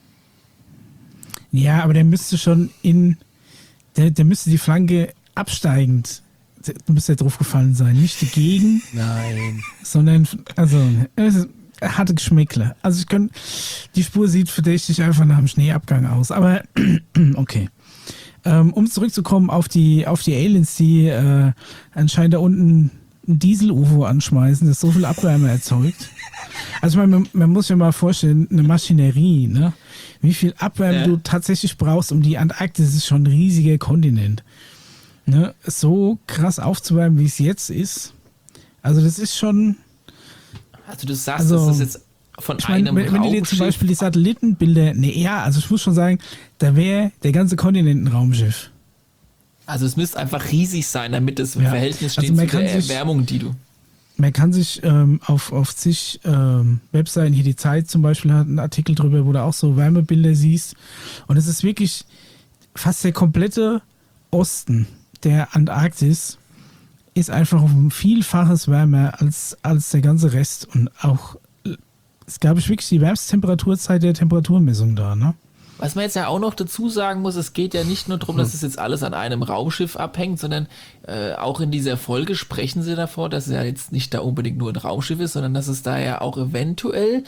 Ja, aber der müsste schon in, der, der müsste die Flanke absteigend, der müsste ja drauf gefallen sein, nicht dagegen, Nein. sondern, also, es ist- er hatte Geschmäckle. Also ich kann, die Spur sieht verdächtig einfach nach dem Schneeabgang aus, aber okay. Ähm, um zurückzukommen auf die, auf die Aliens, die äh, anscheinend da unten ein Diesel-U F O anschmeißen, das so viel Abwärme erzeugt. Also ich meine, man, man muss sich mal vorstellen, eine Maschinerie, ne? Wie viel Abwärme Ja. du tatsächlich brauchst, um die Antarktis ist schon ein riesiger Kontinent. Ne? So krass aufzuwärmen, wie es jetzt ist. Also das ist schon, Also du sagst, Also, das ist jetzt von ich meine, einem wenn, wenn du dir zum Raumschiff. Beispiel die Satellitenbilder, ne, ja, also ich muss schon sagen, da wäre der ganze Kontinent ein Raumschiff. Also es müsste einfach riesig sein, damit es im Ja. Verhältnis Also steht man zu der kann sich- Erwärmung, die du... Man kann sich ähm, auf, auf zig ähm, Webseiten, hier die Zeit zum Beispiel hat einen Artikel drüber, wo du auch so Wärmebilder siehst. Und es ist wirklich fast der komplette Osten der Antarktis ist einfach um ein Vielfaches wärmer als, als der ganze Rest. Und auch, äh, es gab ich wirklich die wärmste Temperaturzeit der Temperaturmessung da, ne? Was man jetzt ja auch noch dazu sagen muss, es geht ja nicht nur darum, dass es jetzt alles an einem Raumschiff abhängt, sondern äh, auch in dieser Folge sprechen sie davor, dass es ja jetzt nicht da unbedingt nur ein Raumschiff ist, sondern dass es da ja auch eventuell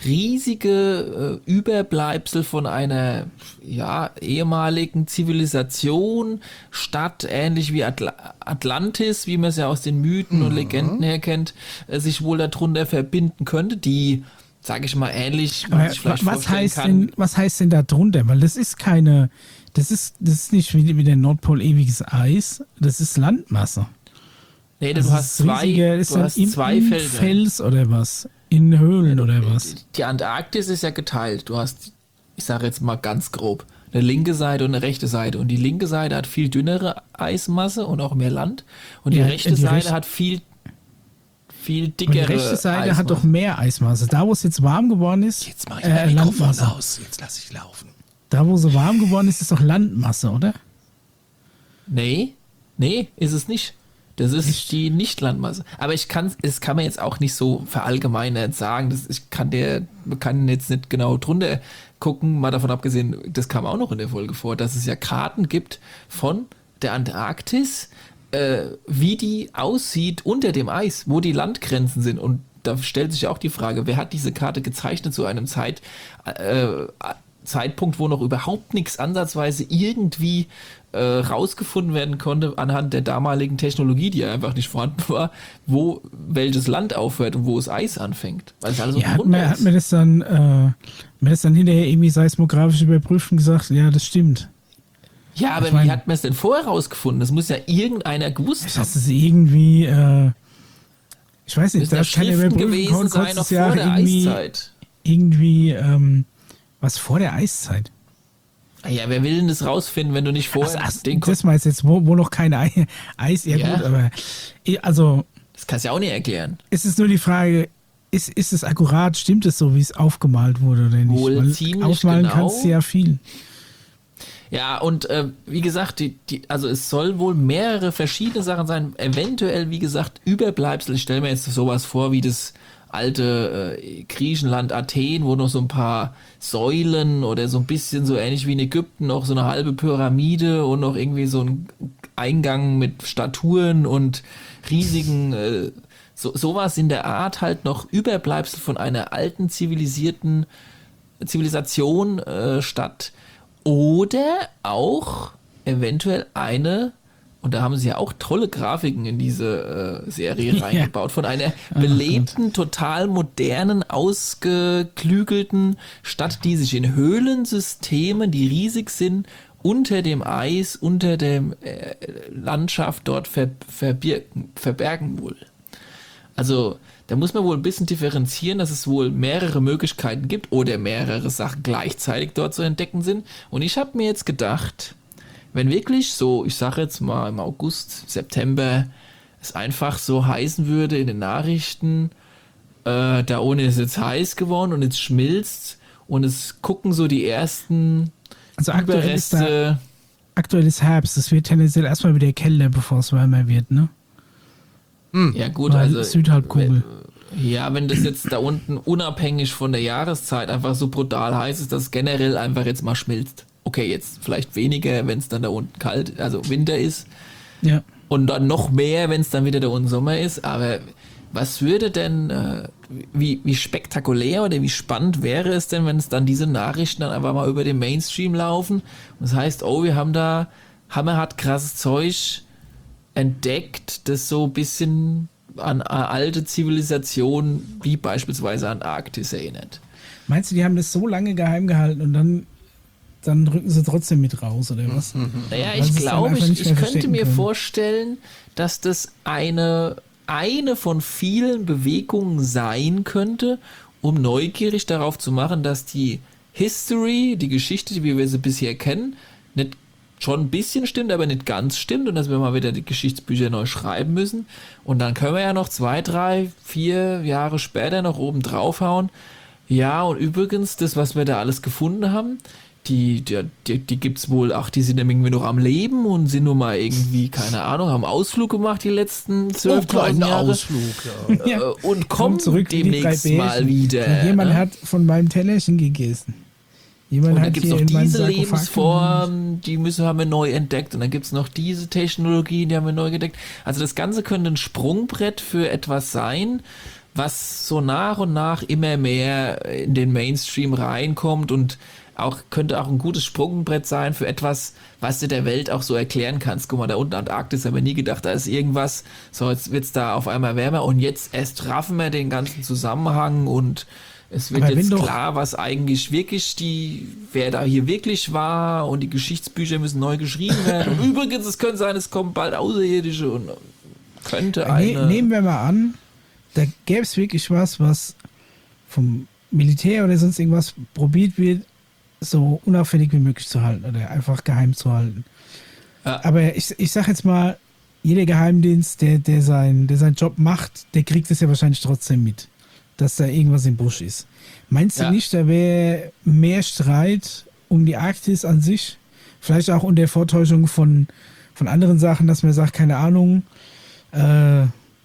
riesige äh, Überbleibsel von einer ja, ehemaligen Zivilisation, Stadt, ähnlich wie Atl Atlantis, wie man es ja aus den Mythen und Legenden her kennt, äh, sich wohl darunter verbinden könnte, die sage ich mal, ähnlich, Aber man sich vielleicht was vorstellen heißt kann. denn, was heißt denn da drunter? Weil das ist keine, das ist, das ist nicht wie, wie der Nordpol ewiges Eis, das ist Landmasse. Nee, Also du das hast zwei, riesige, ist du dann hast im, zwei im Felder. Fels oder was? In Höhlen oder was? Die Antarktis ist ja geteilt. Du hast, ich sage jetzt mal ganz grob, eine linke Seite und eine rechte Seite. Und die linke Seite hat viel dünnere Eismasse und auch mehr Land. Und die Ja, rechte die Seite rechte- hat viel, viel Und die dickere rechte Seite Eismasse. hat doch mehr Eismasse. Da, wo es jetzt warm geworden ist, Jetzt mache ich äh, mein Mikrofon Landmasse. aus. Jetzt lasse ich laufen. Da, wo so warm geworden ist, ist doch Landmasse, oder? Nee, nee, ist es nicht. Das ist Echt? die Nicht-Landmasse. Aber ich kann es kann man jetzt auch nicht so verallgemeinert sagen. Das, ich kann der, man kann jetzt nicht genau drunter gucken, mal davon abgesehen, das kam auch noch in der Folge vor, dass es ja Karten gibt von der Antarktis, äh, wie die aussieht unter dem Eis, wo die Landgrenzen sind. Und da stellt sich auch die Frage, wer hat diese Karte gezeichnet zu einem Zeit, äh, Zeitpunkt, wo noch überhaupt nichts ansatzweise irgendwie äh, rausgefunden werden konnte anhand der damaligen Technologie, die ja einfach nicht vorhanden war, wo welches Land aufhört und wo es Eis anfängt. Weil es alles Ja, hat unten mir, hat ist. mir das dann, äh, mir das dann hinterher irgendwie seismografisch überprüft und gesagt, ja, das stimmt. Ja, aber ich mein- wie hat man es denn vorher rausgefunden? Das muss ja irgendeiner gewusst haben. Das ist irgendwie, äh, ich weiß nicht, Müssen da ja ist keiner Schriften überprüfen gewesen konnte, sein, konntest noch es ja vor der irgendwie, Eiszeit. irgendwie, ähm, was vor der Eiszeit? Ah ja, wer will denn das rausfinden, wenn du nicht vorher Ach, ach, den das meinst du jetzt, wo, wo noch kein Ei- Eis, ja, Ja. gut, aber, eh, also, Das kannst du ja auch nicht erklären. es ist nur die Frage, ist, ist es akkurat, stimmt es so, wie es aufgemalt wurde oder nicht? Wohl Weil ziemlich aufmalen genau. kannst du ja viel. Ja, und äh, wie gesagt, die, die, also es soll wohl mehrere verschiedene Sachen sein. Eventuell, wie gesagt, Überbleibsel. Ich stelle mir jetzt sowas vor wie das alte äh, Griechenland, Athen, wo noch so ein paar Säulen oder so ein bisschen so ähnlich wie in Ägypten noch so eine halbe Pyramide und noch irgendwie so ein Eingang mit Statuen und riesigen, äh, so, sowas in der Art halt noch Überbleibsel von einer alten zivilisierten Zivilisation äh, statt. Oder auch eventuell eine, und da haben sie ja auch tolle Grafiken in diese äh, Serie Ja. reingebaut, von einer belebten, total modernen, ausgeklügelten Stadt, die sich in Höhlensystemen, die riesig sind, unter dem Eis, unter der äh, Landschaft dort ver verbirgen, verbergen wohl. Also da muss man wohl ein bisschen differenzieren, dass es wohl mehrere Möglichkeiten gibt oder mehrere Sachen gleichzeitig dort zu entdecken sind. Und ich habe mir jetzt gedacht, wenn wirklich so, ich sage jetzt mal im August, September, es einfach so heißen würde in den Nachrichten, äh, da ohne ist jetzt heiß geworden und jetzt schmilzt und es gucken so die ersten Also aktuell ist da, Überreste. aktuell ist Herbst. Es wird tendenziell erstmal wieder kälter, bevor es wärmer wird, ne? Ja gut, Weil also Südhalbkugel. wenn, ja, wenn das jetzt da unten unabhängig von der Jahreszeit einfach so brutal heiß ist, dass es generell einfach jetzt mal schmilzt. Okay, jetzt vielleicht weniger, wenn es dann da unten kalt, also Winter ist. Ja. Und dann noch mehr, wenn es dann wieder da unten Sommer ist. Aber was würde denn, äh, wie, wie spektakulär oder wie spannend wäre es denn, wenn es dann diese Nachrichten dann einfach mal über den Mainstream laufen und das heißt, oh, wir haben da hammerhart krasses Zeug entdeckt, das so ein bisschen an eine alte Zivilisation wie beispielsweise Antarktis erinnert. Meinst du, die haben das so lange geheim gehalten und dann, dann rücken sie trotzdem mit raus, oder was? Naja, Weil ich sie es dann glaube, einfach ich, nicht ich mehr könnte verstecken mir können. vorstellen, dass das eine, eine von vielen Bewegungen sein könnte, um neugierig darauf zu machen, dass die History, die Geschichte, wie wir sie bisher kennen, nicht schon ein bisschen stimmt, aber nicht ganz stimmt und dass wir mal wieder die Geschichtsbücher neu schreiben müssen. Und dann können wir ja noch zwei, drei, vier Jahre später noch oben draufhauen. Ja, und übrigens, das, was wir da alles gefunden haben, die, die, die, die gibt's wohl, ach, die sind irgendwie noch am Leben und sind nur mal irgendwie, keine Ahnung, haben Ausflug gemacht die letzten Oh, zwölftausend kleiner Jahre. Ausflug, ja. Ja. Äh, und kommen zurück wie die drei demnächst mal Bärchen. wieder. Jemand ne? hat von meinem Tellerchen gegessen. Jemand Und dann hat gibt es hier noch in meinen diese Sarkophag Lebensform, die müssen, haben wir neu entdeckt. Und dann gibt es noch diese Technologien, die haben wir neu entdeckt. Also das Ganze könnte ein Sprungbrett für etwas sein, was so nach und nach immer mehr in den Mainstream reinkommt und auch könnte auch ein gutes Sprungbrett sein für etwas, was du der Welt auch so erklären kannst. Guck mal, da unten Antarktis haben wir nie gedacht, da ist irgendwas. So, jetzt wird es da auf einmal wärmer und jetzt erst raffen wir den ganzen Zusammenhang und es wird Aber wenn jetzt doch- klar, was eigentlich wirklich die, wer da hier wirklich war und die Geschichtsbücher müssen neu geschrieben werden. Und übrigens, es könnte sein, es kommen bald Außerirdische und könnte Ne, eine... nehmen wir mal an, da gäbe es wirklich was, was vom Militär oder sonst irgendwas probiert wird, so unauffällig wie möglich zu halten oder einfach geheim zu halten. Ja. Aber ich, ich sag jetzt mal, jeder Geheimdienst, der, der, sein, der seinen Job macht, der kriegt es ja wahrscheinlich trotzdem mit, dass da irgendwas im Busch ist. Meinst Ja. du nicht, da wäre mehr Streit um die Arktis an sich? Vielleicht auch unter Vortäuschung von, von anderen Sachen, dass man sagt, keine Ahnung, äh,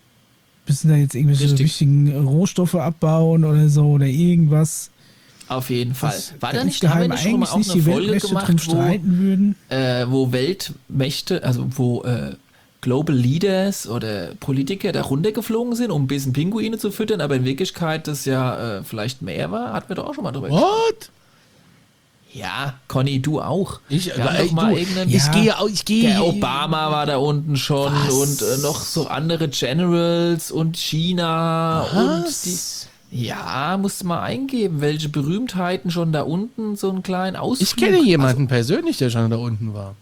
müssen da jetzt irgendwelche Richtig. wichtigen Rohstoffe abbauen oder so oder irgendwas. Auf jeden Fall. Das- War da ganz nicht, haben wir geheim nicht schon mal eigentlich auch nicht eine die Folge Weltmächte gemacht, drum wo, streiten würden? äh, wo Weltmächte, also wo äh, Global Leaders oder Politiker da runtergeflogen sind, um ein bisschen Pinguine zu füttern, aber in Wirklichkeit das ja äh, vielleicht mehr war, hatten wir doch auch schon mal drüber gesprochen. What? Ja, Conny, du auch. Ich, Wir haben aber, doch ey, mal du, irgendeinen- ich Ja. gehe, au- ich gehe. Der Obama war da unten schon Was? und äh, noch so andere Generals und China und die. Was? Ja, musst du mal eingeben, welche Berühmtheiten schon da unten so einen kleinen Ausflug. Ich kenne jemanden persönlich, der schon da unten war.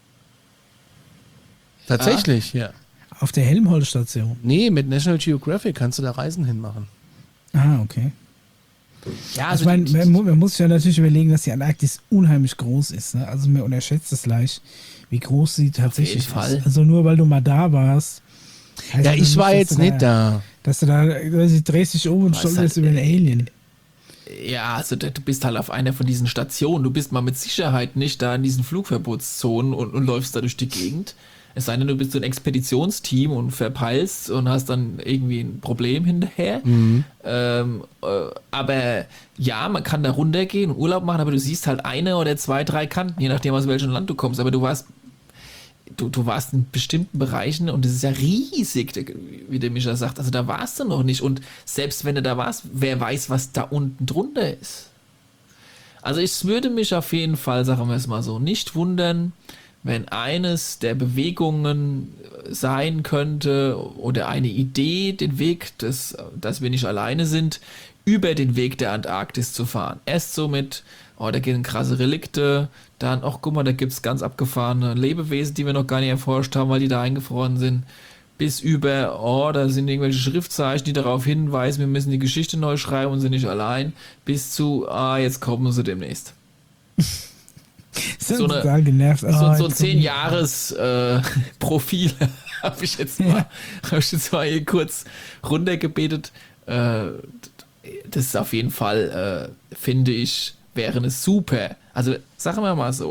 Tatsächlich, ja. Auf der Helmholtz-Station. Nee, mit National Geographic kannst du da Reisen hinmachen. Ah, okay. Also, ja, Also man, man, mu- man muss sich ja natürlich überlegen, dass die Antarktis unheimlich groß ist. Ne? Also man unterschätzt es leicht, wie groß sie tatsächlich jeden Fall. ist. Also nur weil du mal da warst. heißt Ja, ja ich noch war dass jetzt du nicht da. Dass du da, weiß ich, drehst dich um und Was stolperst halt, über einen Alien. ja, also da- du bist halt auf einer von diesen Stationen. Du bist mal mit Sicherheit nicht da in diesen Flugverbotszonen und, und läufst da durch die Gegend. Es sei denn, du bist so ein Expeditionsteam und verpeilst und hast dann irgendwie ein Problem hinterher. Ähm, äh, aber ja, man kann da runtergehen und Urlaub machen, aber du siehst halt eine oder zwei, drei Kanten, je nachdem aus welchem Land du kommst. Aber du warst, du, du warst in bestimmten Bereichen und es ist ja riesig, wie der Micha sagt. Also da warst du noch nicht. Und selbst wenn du da warst, wer weiß, was da unten drunter ist. Also es würde mich auf jeden Fall, sagen wir es mal so, nicht wundern, wenn eines der Bewegungen sein könnte oder eine Idee, den Weg, des, dass wir nicht alleine sind, über den Weg der Antarktis zu fahren. Erst so mit, oh, da gehen krasse Relikte, dann, ach guck mal, da gibt es ganz abgefahrene Lebewesen, die wir noch gar nicht erforscht haben, weil die da eingefroren sind, bis über, oh, da sind irgendwelche Schriftzeichen, die darauf hinweisen, wir müssen die Geschichte neu schreiben und sind nicht allein, bis zu, ah, jetzt kommen sie demnächst. Sind So eine- total genervt. So, Ah, so ein jetzt kommt- zehn Jahres äh, Profil habe ich jetzt mal, habe ich jetzt mal hier kurz runtergebetet. Äh, das ist auf jeden Fall, äh, finde ich, wäre eine super. Also sagen wir mal so,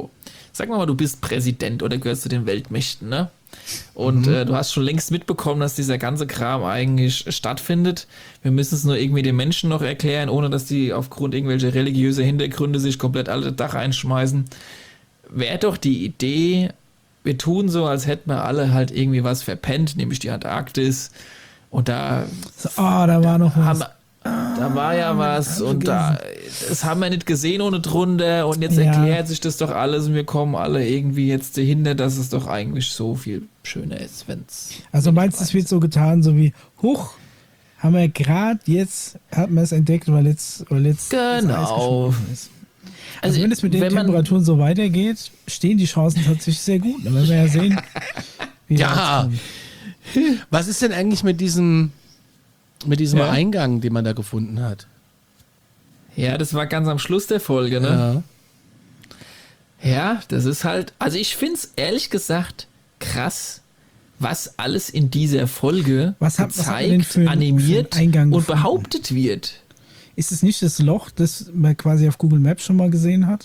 sag mal, du bist Präsident oder gehörst zu den Weltmächten, ne? Und mhm. äh, du hast schon längst mitbekommen, dass dieser ganze Kram eigentlich stattfindet. Wir müssen es nur irgendwie den Menschen noch erklären, ohne dass die aufgrund irgendwelcher religiöser Hintergründe sich komplett alle Dach einschmeißen. Wäre doch die Idee, wir tun so, als hätten wir alle halt irgendwie was verpennt, nämlich die Antarktis. Und da, oh, da war noch was. Haben, da war ja was und da, das haben wir nicht gesehen ohne drunter und jetzt Ja. erklärt sich das doch alles und wir kommen alle irgendwie jetzt dahinter, dass es doch eigentlich so viel schöner ist, wenn's. Also meinst du, es wird so getan, so wie, huch, haben wir gerade jetzt, hat man es entdeckt, weil jetzt, weil jetzt das Eis Genau. geschmolzen ist. Also, wenn es mit den wenn man- Temperaturen so weitergeht, stehen die Chancen tatsächlich sehr gut. Da werden wir ja sehen, wie Ja. das kommt. Was ist denn eigentlich mit diesem, mit diesem Ja. Eingang, den man da gefunden hat? Ja, das war ganz am Schluss der Folge, ne? Ja. Ja, das ist halt, also ich finde es ehrlich gesagt krass, was alles in dieser Folge Was hat- was hat man denn gezeigt, für einen- animiert für einen Eingang und gefunden? behauptet wird. Ist es nicht das Loch, das man quasi auf Google Maps schon mal gesehen hat?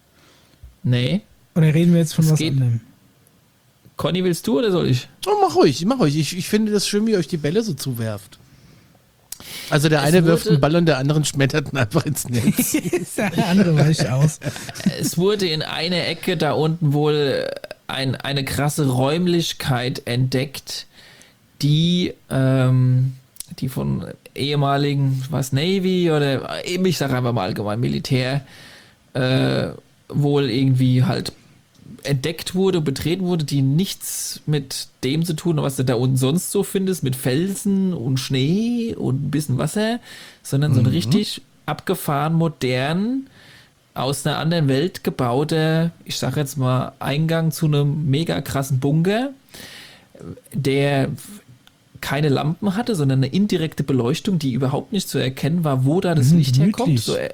Nee. Oder reden wir jetzt von Es was geht- anderem? Conny, willst du oder soll ich? Oh, mach ruhig, mach ruhig. Ich, ich finde das schön, wie ihr euch die Bälle so zuwerft. Also der Es eine wirft wurde- einen Ball und der andere schmettert ihn einfach ins Netz. Der andere weicht aus. Es wurde in einer Ecke da unten wohl ein, eine krasse Räumlichkeit entdeckt, die, ähm, die von ehemaligen, was Navy oder eben, ich sage einfach mal allgemein Militär, äh, wohl irgendwie halt entdeckt wurde, betreten wurde, die nichts mit dem zu tun, was du da unten sonst so findest, mit Felsen und Schnee und ein bisschen Wasser, sondern so ein richtig abgefahren, modern, aus einer anderen Welt gebauter, ich sag jetzt mal, Eingang zu einem mega krassen Bunker, der keine Lampen hatte, sondern eine indirekte Beleuchtung, die überhaupt nicht zu erkennen war, wo da das Mhm, Licht herkommt. gemütlich. So, äh,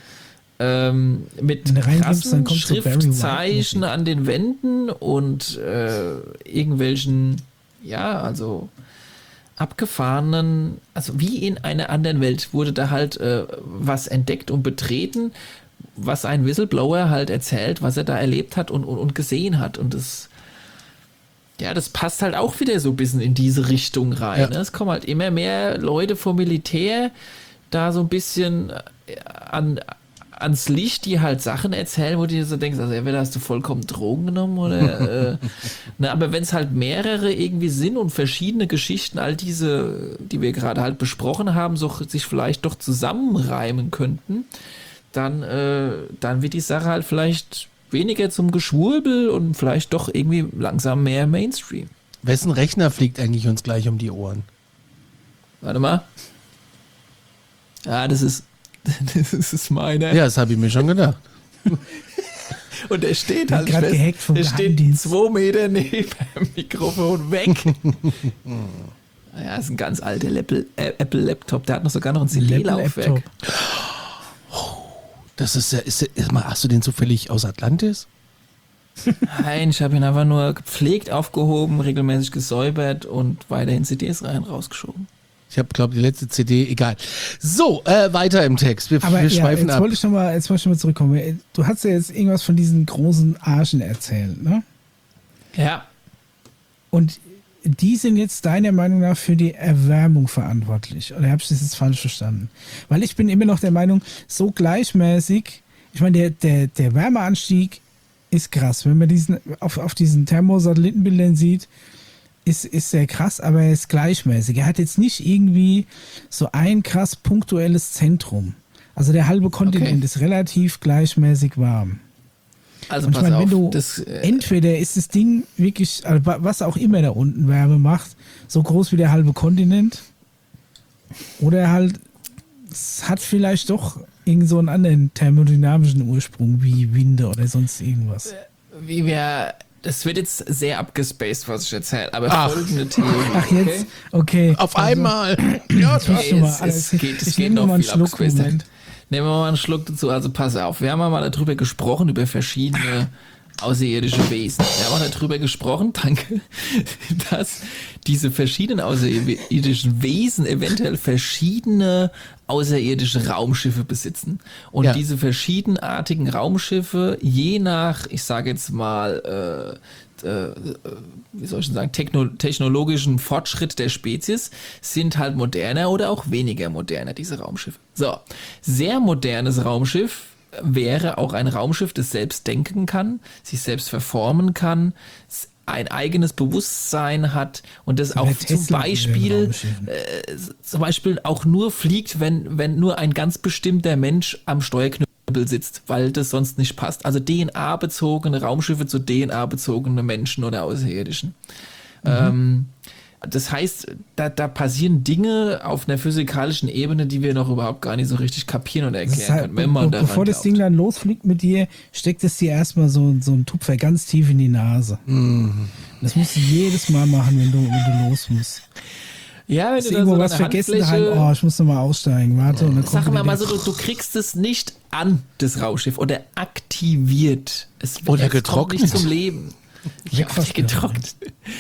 ähm, mit Wenn du reingibst, krassen dann kommt so Barry White Schriftzeichen Musik. an den Wänden und äh, irgendwelchen, ja, also abgefahrenen, also wie in einer anderen Welt wurde da halt äh, was entdeckt und betreten, was ein Whistleblower halt erzählt, was er da erlebt hat und, und, und gesehen hat. Und das, ja, das passt halt auch wieder so ein bisschen in diese Richtung rein. Ja. Ne? Es kommen halt immer mehr Leute vom Militär da so ein bisschen äh, an, ans Licht, die halt Sachen erzählen, wo du dir so denkst, also entweder hast du vollkommen Drogen genommen oder äh, na, aber wenn es halt mehrere irgendwie sind und verschiedene Geschichten, all diese, die wir gerade halt besprochen haben, so, sich vielleicht doch zusammenreimen könnten, dann, äh, dann wird die Sache halt vielleicht weniger zum Geschwurbel und vielleicht doch irgendwie langsam mehr Mainstream. Wessen Rechner fliegt eigentlich uns gleich um die Ohren? Warte mal. Ja, das ist das ist meiner. Ja, das habe ich mir schon gedacht. Und der steht Wird halt grad fest, gehackt vom der steht Geheimdienst. zwei Meter neben dem Mikrofon weg. Ja, ist ein ganz alter Apple- äh, Apple-Laptop. Der hat noch sogar noch ein C D-Laufwerk. Laptop. Das ist ja, ist, ja- ist mal, hast du den zufällig aus Atlantis? Nein, ich habe ihn einfach nur gepflegt aufgehoben, regelmäßig gesäubert und weiterhin C Ds rein rausgeschoben. Ich habe, glaube die letzte C D, egal. So, äh, weiter im Text. Wir, Aber wir ja, schweifen jetzt ab. wollte ich noch mal, jetzt wollte ich noch mal zurückkommen. Du hast ja jetzt irgendwas von diesen großen Arschen erzählt, ne? Ja. Und die sind jetzt deiner Meinung nach für die Erwärmung verantwortlich. Oder habe ich das jetzt falsch verstanden? Weil ich bin immer noch der Meinung, so gleichmäßig, ich meine, der, der, der Wärmeanstieg ist krass. Wenn man diesen auf, auf diesen Thermosatellitenbildern sieht, ist, ist sehr krass, aber er ist gleichmäßig. Er hat jetzt nicht irgendwie so ein krass punktuelles Zentrum. Also der halbe Kontinent Okay. ist relativ gleichmäßig warm. Also Und ich pass meine, auf, wenn du das, äh, entweder ist das Ding wirklich, also wa- was auch immer da unten Wärme macht, so groß wie der halbe Kontinent, oder halt, es hat vielleicht doch irgend so einen anderen thermodynamischen Ursprung wie Winde oder sonst irgendwas. wie wir, das wird jetzt sehr abgespaced, was ich erzähle, aber Ach. folgende Theorie. Ach jetzt, okay. Auf Also, einmal. Ja, jetzt musst du Ey, mal es- alles- es geht- es ich geht nehme noch mal einen viel Schluck, abgespaced. Moment. Nehmen wir mal einen Schluck dazu. Also pass auf, wir haben ja mal darüber gesprochen, über verschiedene außerirdische Wesen. Wir haben auch darüber gesprochen, danke, dass diese verschiedenen außerirdischen Wesen eventuell verschiedene außerirdische Raumschiffe besitzen. Und Ja. diese verschiedenartigen Raumschiffe, je nach, ich sage jetzt mal, äh, äh, wie soll ich denn sagen, techno- technologischen Fortschritt der Spezies, sind halt moderner oder auch weniger moderner, diese Raumschiffe. So, sehr modernes Raumschiff wäre auch ein Raumschiff, das selbst denken kann, sich selbst verformen kann, ein eigenes Bewusstsein hat und das auch der zum Tesla mit den Beispiel, Raumschiffen. äh, zum Beispiel auch nur fliegt, wenn, wenn nur ein ganz bestimmter Mensch am Steuerknüppel sitzt, weil das sonst nicht passt. Also D N A-bezogene Raumschiffe zu D N A-bezogene Menschen oder Außerirdischen. Mhm. Ähm, Das heißt, da, da passieren Dinge auf einer physikalischen Ebene, die wir noch überhaupt gar nicht so richtig kapieren oder Das ist erklären halt, können, wenn man be- daran bevor das glaubt. Ding dann losfliegt mit dir, steckt es dir erstmal so, so ein Tupfer ganz tief in die Nase. Das musst du jedes Mal machen, wenn du, wenn du los musst. Ja, wenn Hast du du da irgendwo so was eine vergessen Handfläche, daheim? Oh, ich muss nochmal aussteigen. Warte. Und dann kommt sagen wir wieder mal der- so, du, du kriegst es nicht an, das Raumschiff, oder aktiviert. Es, Oder es kommt getrocknet. nicht zum Leben. Ja, Wegverschwörung. getrocknet.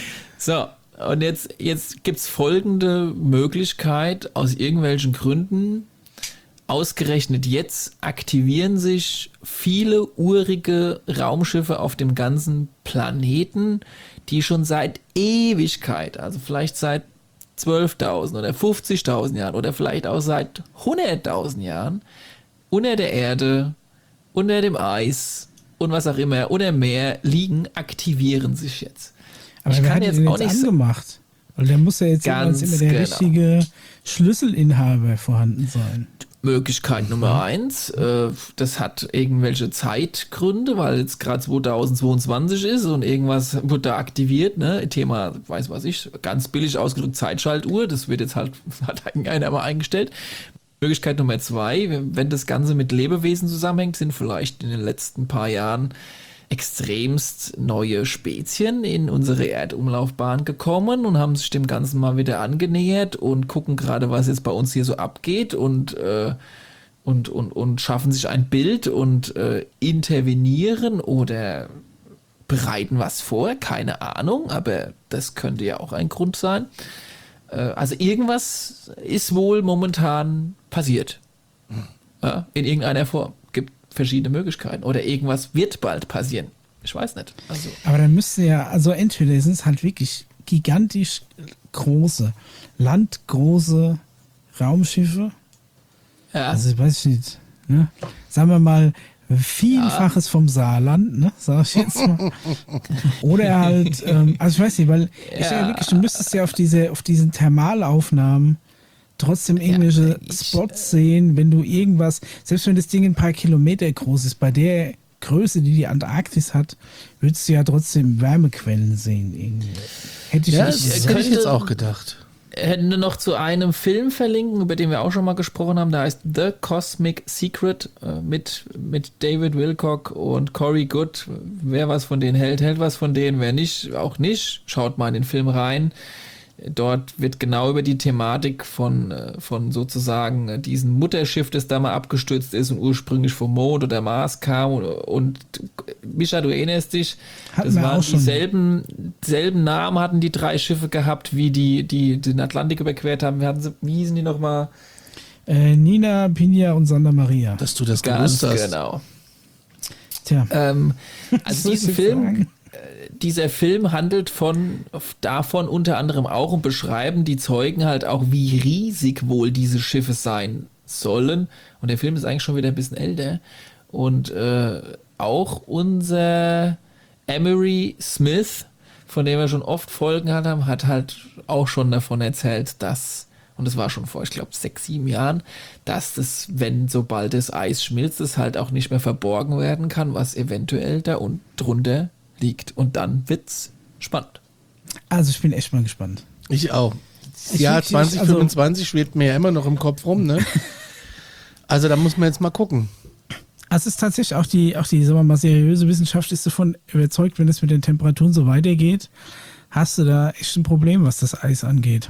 So, und jetzt, jetzt gibt es folgende Möglichkeit, aus irgendwelchen Gründen, ausgerechnet jetzt aktivieren sich viele urige Raumschiffe auf dem ganzen Planeten, die schon seit Ewigkeit, also vielleicht seit zwölftausend oder fünfzigtausend Jahren oder vielleicht auch seit hunderttausend Jahren unter der Erde, unter dem Eis und was auch immer, unter dem Meer liegen, aktivieren sich jetzt. Aber ich wer kann hat jetzt den auch jetzt nicht so- angemacht? Weil der muss ja jetzt Ganz jeweils immer der genau. richtige Schlüsselinhaber vorhanden sein. Möglichkeit Nummer eins, äh, das hat irgendwelche Zeitgründe, weil jetzt gerade zweitausendzweiundzwanzig ist und irgendwas wird da aktiviert, ne? Thema, weiß was ich, ganz billig ausgedrückt Zeitschaltuhr, das wird jetzt halt, hat irgendeiner mal eingestellt. Möglichkeit Nummer zwei, wenn das Ganze mit Lebewesen zusammenhängt, sind vielleicht in den letzten paar Jahren extremst neue Spezien in unsere Erdumlaufbahn gekommen und haben sich dem Ganzen mal wieder angenähert und gucken gerade, was jetzt bei uns hier so abgeht und, äh, und, und, und schaffen sich ein Bild und äh, intervenieren oder bereiten was vor, keine Ahnung, aber das könnte ja auch ein Grund sein. Äh, also irgendwas ist wohl momentan passiert. Ja, in irgendeiner Form. Gibt verschiedene Möglichkeiten. Oder irgendwas wird bald passieren. Ich weiß nicht. Also, Aber dann müsste ja, also entweder sind es halt wirklich gigantisch große, landgroße Raumschiffe. ja, Also ich weiß nicht, ne? Sagen wir mal Vielfaches vom Saarland, ne? Sag ich jetzt mal. Oder halt, ähm, also ich weiß nicht, weil ich Ja. ja wirklich, du müsstest ja auf diese, auf diesen Thermalaufnahmen trotzdem irgendwelche ich- Spots sehen, wenn du irgendwas, selbst wenn das Ding ein paar Kilometer groß ist, bei der Größe, die die Antarktis hat, würdest du ja trotzdem Wärmequellen sehen irgendwie. Hätte ich Ja, nicht das ich- hätte ich könnte- jetzt auch gedacht. hätten wir noch zu einem Film verlinken, über den wir auch schon mal gesprochen haben. Der heißt The Cosmic Secret äh, mit, mit David Wilcock und Corey Goode. Wer was von denen hält, hält was von denen. Wer nicht, auch nicht. Schaut mal in den Film rein. Dort wird genau über die Thematik von, äh, von sozusagen äh, diesem Mutterschiff, das da mal abgestürzt ist und ursprünglich vom Mond oder Mars kam. Und, und Micha, du erinnerst dich, Hatten das wir waren auch schon. dieselben selben Namen hatten die drei Schiffe gehabt, wie die, die den Atlantik überquert haben. Wir hatten sie, wie hießen die nochmal? Äh, Nina, Pina und Santa Maria. Dass du das Ganz gewusst hast. genau. Tja, Ähm, Was also soll ich diesen jetzt Film, sagen? äh, dieser Film handelt von davon unter anderem auch und beschreiben die Zeugen halt auch, wie riesig wohl diese Schiffe sein sollen. Und der Film ist eigentlich schon wieder ein bisschen älter. Und äh, auch unser Emery Smith, von dem wir schon oft Folgen gehabt haben, hat halt auch schon davon erzählt, dass, und das war schon vor, ich glaube, sechs, sieben Jahren, dass das, wenn sobald das Eis schmilzt, es halt auch nicht mehr verborgen werden kann, was eventuell da unten drunter liegt. Und dann wird's spannend. also ich bin echt mal gespannt. Ich auch. Das Ich Jahr wirklich, zwanzig fünfundzwanzig also- schwebt mir ja immer noch im Kopf rum, ne? Also da muss man jetzt mal gucken. Also es ist tatsächlich auch die, auch die, sagen wir mal, seriöse Wissenschaft ist davon überzeugt, wenn es mit den Temperaturen so weitergeht, hast du da echt ein Problem, was das Eis angeht.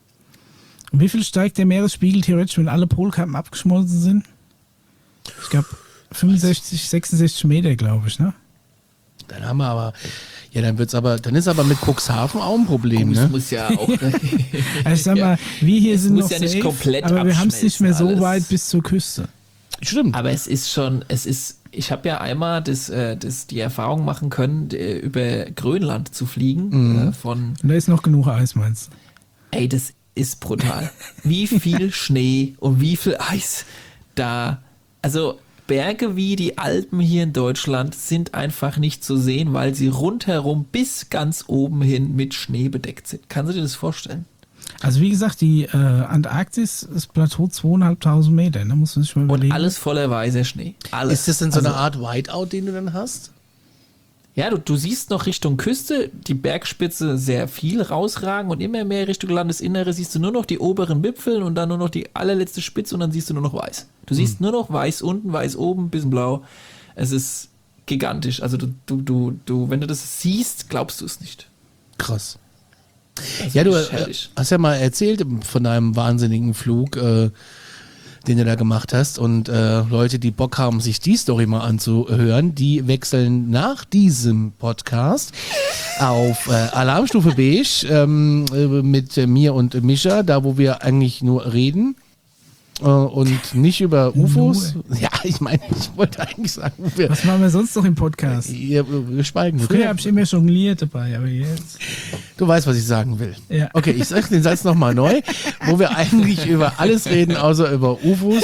Und wie viel steigt der Meeresspiegel theoretisch, wenn alle Polkappen abgeschmolzen sind? Ich glaube fünfundsechzig, sechsundsechzig Meter, glaube ich, ne? Dann haben wir aber, ja, dann wird's aber, dann ist aber mit Cuxhaven auch ein Problem, Es ne? muss ja auch. Also ich sag mal, wir hier Es sind muss noch ja nicht safe, komplett aber wir haben es nicht mehr so abschmelzen alles. weit bis zur Küste. Stimmt. Aber es ist schon, es ist, ich habe ja einmal das, äh, das, die Erfahrung machen können, äh, über Grönland zu fliegen. Mhm. Äh, von, Und da ist noch genug Eis, meinst du? ey, das ist brutal. Wie viel Schnee und wie viel Eis da. Also Berge wie die Alpen hier in Deutschland sind einfach nicht zu sehen, weil sie rundherum bis ganz oben hin mit Schnee bedeckt sind. Kannst du dir das vorstellen? Also wie gesagt, die äh, Antarktis, das Plateau zweieinhalbtausend Meter, da muss man sich mal Und überlegen. alles voller weißer Schnee. Alles. Ist das denn so Also- eine Art Whiteout, den du dann hast? Ja, du, du siehst noch Richtung Küste die Bergspitze sehr viel rausragen und immer mehr Richtung Landesinnere siehst du nur noch die oberen Wipfel und dann nur noch die allerletzte Spitze und dann siehst du nur noch weiß. Du siehst nur noch weiß unten, weiß oben, bisschen blau. Es ist gigantisch. Also du, du, du, du, wenn du das siehst, glaubst du es nicht. Krass. Also Ja, du wirklich äh, herrlich. hast ja mal erzählt von deinem wahnsinnigen Flug, äh, den du da gemacht hast. Und äh, Leute, die Bock haben, sich die Story mal anzuhören, die wechseln nach diesem Podcast auf äh, Alarmstufe Beige ähm, äh, mit äh, mir und Mischa, da wo wir eigentlich nur reden. Äh, und nicht über U F Os. Ja, ich meine, ich wollte eigentlich sagen, wir, Was machen wir sonst noch im Podcast? wir, wir schweigen. Wir Früher können- habe ich immer jongliert dabei, aber jetzt. Du weißt, was ich sagen will. Ja. Okay, ich sage den Satz nochmal neu, wo wir eigentlich über alles reden, außer über U F Os.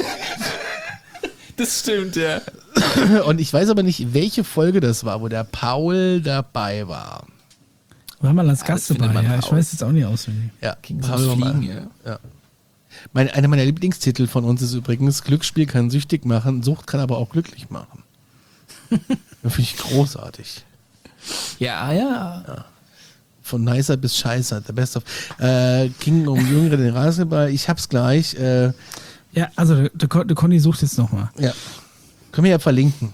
Das stimmt, ja. Und ich weiß aber nicht, welche Folge das war, wo der Paul dabei war. War mal als Ja, Gast das findet dabei, man ja. Ich raus. weiß jetzt auch nicht auswendig. Ja, Ging Paul ums war mal- Fliegen, ja. ja. Mein, einer meiner Lieblingstitel von uns ist übrigens: Glücksspiel kann süchtig machen, Sucht kann aber auch glücklich machen. Das finde ich großartig. Ja, ja. Von nicer bis scheißer, the best of. Äh, King um Jüngere den Rasenball, ich hab's gleich. Äh, Ja, also der, der, Con- der Conny sucht jetzt nochmal. ja. Können wir ja verlinken.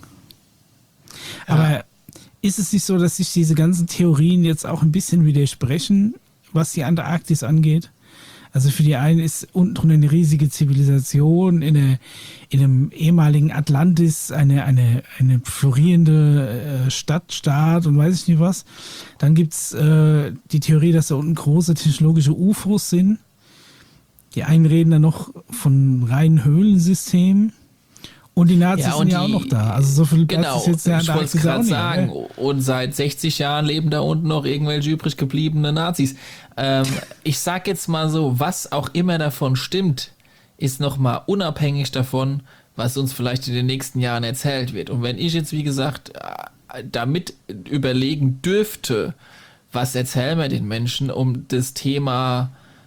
Aber ist es nicht so, dass sich diese ganzen Theorien jetzt auch ein bisschen widersprechen, was die Antarktis angeht? Also für die einen ist unten drunter eine riesige Zivilisation, in, eine, in einem ehemaligen Atlantis eine, eine, eine florierende äh, Stadt, Staat und weiß ich nicht was. Dann gibt es äh, die Theorie, dass da unten große technologische U F Os sind. Die einen reden dann noch von reinen Höhlensystemen. Und die Nazis Ja, und sind ja auch die- noch da. Also so viel Platz Genau, ist jetzt der ich wollte es Antarktis auch gerade nicht. sagen. ne? Und seit sechzig Jahren leben da unten noch irgendwelche übrig gebliebene Nazis. Ähm, ich sag jetzt mal so, was auch immer davon stimmt, ist nochmal unabhängig davon, was uns vielleicht in den nächsten Jahren erzählt wird. Und wenn ich jetzt, wie gesagt, äh, damit überlegen dürfte, was erzählen wir den Menschen, um das Thema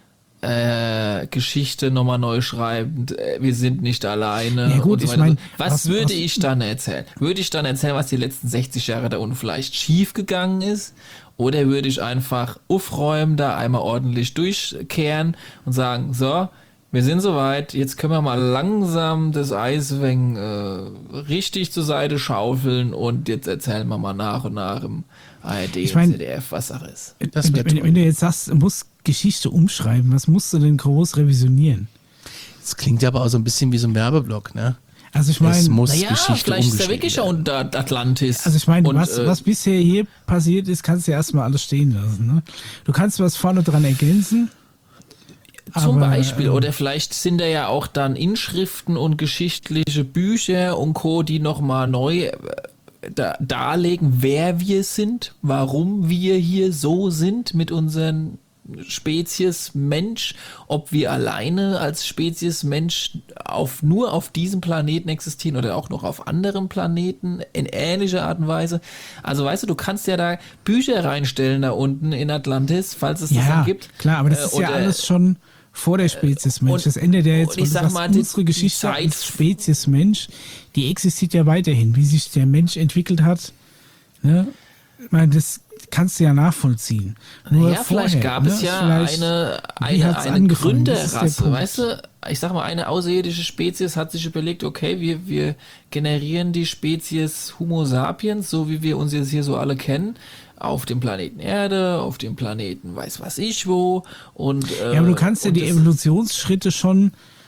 äh, Geschichte nochmal neu schreiben, äh, wir sind nicht alleine. Ja, gut, und so ich weiter. mein, was, was- würde was- ich dann erzählen? Würde ich dann erzählen, was die letzten sechzig Jahre da unten vielleicht schief gegangen ist? Oder würde ich einfach aufräumen, da einmal ordentlich durchkehren und sagen, so, wir sind soweit, jetzt können wir mal langsam das Eis wegen, äh, richtig zur Seite schaufeln und jetzt erzählen wir mal nach und nach im A R D Ich mein- und Z D F, was Sache ist. Das wär wenn, wenn, toll. wenn du jetzt sagst, du musst Geschichte umschreiben, was musst du denn groß revisionieren? Das klingt ja aber auch so ein bisschen wie so ein Werbeblock, ne? Also ich Es meine, muss Naja, Geschichte vielleicht ist er umgeschrieben wirklich werden. unter Atlantis. also ich meine, Und, was, äh, was bisher hier passiert ist, kannst du ja erstmal alles stehen lassen. Ne? Du kannst was vorne dran ergänzen. Zum aber, Beispiel, ähm, oder vielleicht sind da ja auch dann Inschriften und geschichtliche Bücher und Co., die nochmal neu äh, da, darlegen, wer wir sind, warum wir hier so sind mit unseren Spezies Mensch, ob wir alleine als Spezies Mensch auf, nur auf diesem Planeten existieren oder auch noch auf anderen Planeten in ähnlicher Art und Weise. Also weißt du, du kannst ja da Bücher reinstellen da unten in Atlantis, falls es das Ja, dann gibt. klar, aber das Äh, ist ja oder- alles schon vor der Spezies Mensch. und- das ändert ja jetzt, und ich weil du sag sagst, mal, die- unsere die Geschichte Zeit- als Spezies Mensch, die existiert ja weiterhin. Wie sich der Mensch entwickelt hat, ne? Ich meine, das kannst du ja nachvollziehen. Nur Ja, vielleicht vorher, gab ne? es ja Vielleicht- eine, wie eine, hat's eine angefangen? Das ist der Gründerrasse, Punkt. weißt du? Ich sag mal, eine außerirdische Spezies hat sich überlegt, okay, wir, wir generieren die Spezies Homo sapiens, so wie wir uns jetzt hier so alle kennen, auf dem Planeten Erde, auf dem Planeten weiß was ich wo und äh, Ja, aber du kannst ja und die das- Evolutionsschritte schon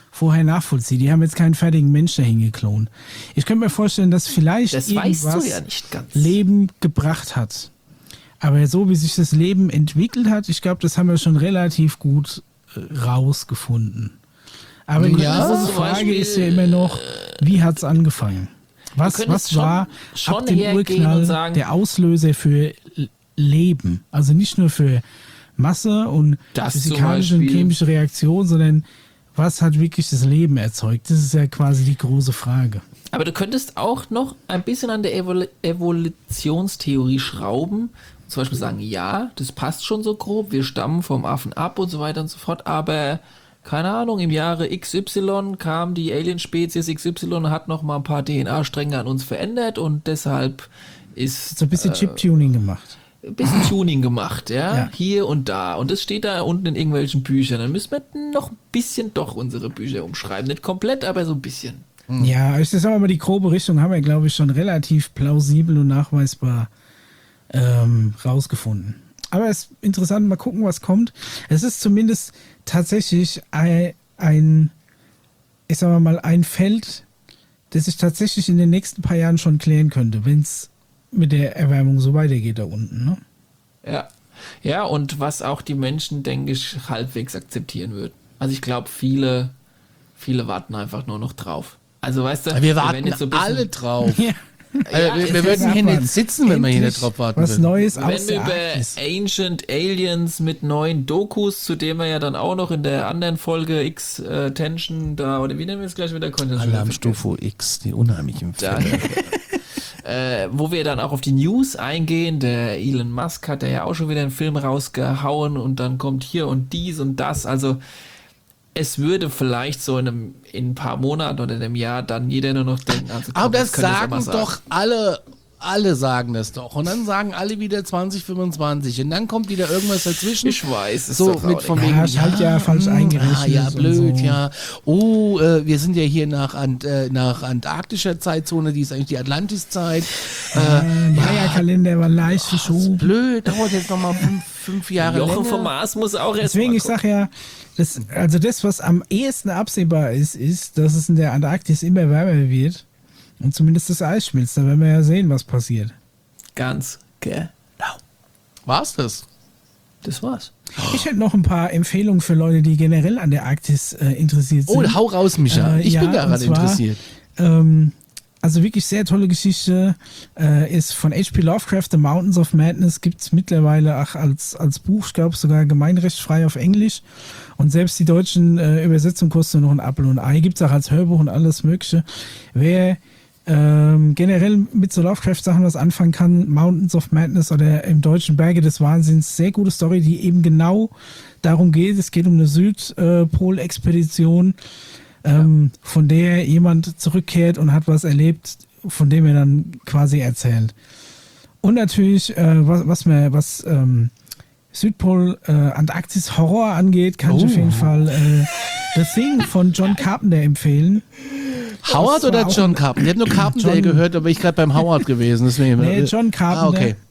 vorher nachvollziehen. Die haben jetzt keinen fertigen Mensch dahin geklont. Ich könnte mir vorstellen, dass vielleicht Das weißt irgendwas du ja nicht ganz. Leben gebracht hat. Aber so wie sich das Leben entwickelt hat, ich glaube, das haben wir schon relativ gut äh, rausgefunden. Aber die Ja, große zum Frage Beispiel, ist ja immer noch, wie hat es angefangen? Was, könntest was schon- war schon ab dem hergehen Urknall und sagen- der Auslöser für L- Leben? Also nicht nur für Masse und Das zum physikalische und Beispiel- chemische Reaktion, sondern was hat wirklich das Leben erzeugt? Das ist ja quasi die große Frage. Aber du könntest auch noch ein bisschen an der Evol Evolutionstheorie schrauben. Zum Beispiel sagen, ja, das passt schon so grob, wir stammen vom Affen ab und so weiter und so fort, aber keine Ahnung, im Jahre X Y kam die Alien-Spezies X Y und hat noch mal ein paar D N A-Stränge an uns verändert und deshalb ist So ein bisschen Chip-Tuning gemacht. ein bisschen Tuning gemacht, ja? Ja. Hier und da. Und das steht da unten in irgendwelchen Büchern. Dann müssen wir noch ein bisschen doch unsere Bücher umschreiben. Nicht komplett, aber so ein bisschen. Ja, ich sag mal, die grobe Richtung haben wir, glaube ich, schon relativ plausibel und nachweisbar ähm, rausgefunden. Aber es ist interessant, mal gucken, was kommt. Es ist zumindest tatsächlich ein, ein ich sag mal, ein Feld, das sich tatsächlich in den nächsten paar Jahren schon klären könnte, wenn es mit der Erwärmung so weitergeht da unten. Ne? Ja. Ja, und was auch die Menschen, denke ich, halbwegs akzeptieren würden. Also ich glaube, viele, viele warten einfach nur noch drauf. Also weißt du, Wir werden warten jetzt so ein bisschen- alle drauf. Ja. Also, wir, wir es würden ist hier abwarten. nicht sitzen, wenn wir hier Endlich nicht drauf warten was würden. Neues aus Wenn wir der über Arktis. Ancient Aliens mit neuen Dokus, zu dem wir ja dann auch noch in der anderen Folge X-Tension da, oder wie nennen wir es gleich wieder? Alarmstufe X, die unheimlichen Da, Fälle. äh, wo wir dann auch auf die News eingehen. Der Elon Musk hat ja auch schon wieder einen Film rausgehauen und dann kommt hier und dies und das. Also es würde vielleicht so in, einem, in ein paar Monaten oder in einem Jahr dann jeder nur noch denken, also komm, Aber das können wir jetzt auch mal sagen doch alle, alle sagen das doch. Und dann sagen alle wieder zwanzig fünfundzwanzig. Und dann kommt wieder irgendwas dazwischen. Ich weiß, ist So doch mit traurig. von wegen, Ja, ist halt ja falsch hm, eingerechnet Ah, ja, und blöd, so. ja. Oh, äh, wir sind ja hier nach, Ant, äh, nach antarktischer Zeitzone, die ist eigentlich die Atlantiszeit. Äh, Maya-Kalender war leicht verschoben. Blöd, dauert jetzt nochmal fünf, fünf Jahre Jochen länger. vom Mars muss auch erst Deswegen, mal ich gucken. sag ja, das, also das, was am ehesten absehbar ist, ist, dass es in der Antarktis immer wärmer wird und zumindest das Eis schmilzt. Da werden wir ja sehen, was passiert. Ganz genau. War's das? Das war's. Ich hätte noch ein paar Empfehlungen für Leute, die generell an der Arktis äh, interessiert sind. Oh, hau raus, Micha. Äh, ich ja, bin daran und zwar, interessiert. Ähm, also wirklich sehr tolle Geschichte. Äh, ist von H P Lovecraft, The Mountains of Madness, gibt es mittlerweile auch als, als Buch, ich glaube sogar gemeinrechtsfrei auf Englisch. Und selbst die deutschen äh, Übersetzungen kosten nur noch ein Apfel und ein Ei. Gibt es auch als Hörbuch und alles Mögliche. Wer ähm, generell mit so Lovecraft-Sachen was anfangen kann, Mountains of Madness oder im Deutschen Berge des Wahnsinns, sehr gute Story, die eben genau darum geht. Es geht um eine Südpol-Expedition, ähm, von der jemand zurückkehrt und hat was erlebt, von dem er dann quasi erzählt. Und natürlich, äh, was, was mir, was ähm, Südpol, äh, Antarktis Horror angeht, kann ich Oh. auf jeden Fall äh, The Thing von John Carpenter empfehlen. Howard das war oder auch John ein- Carpenter? Ich habe nur Carpenter John- gehört, aber ich gerade beim Howard gewesen. Deswegen, Nee, John Carpenter. Ah, okay.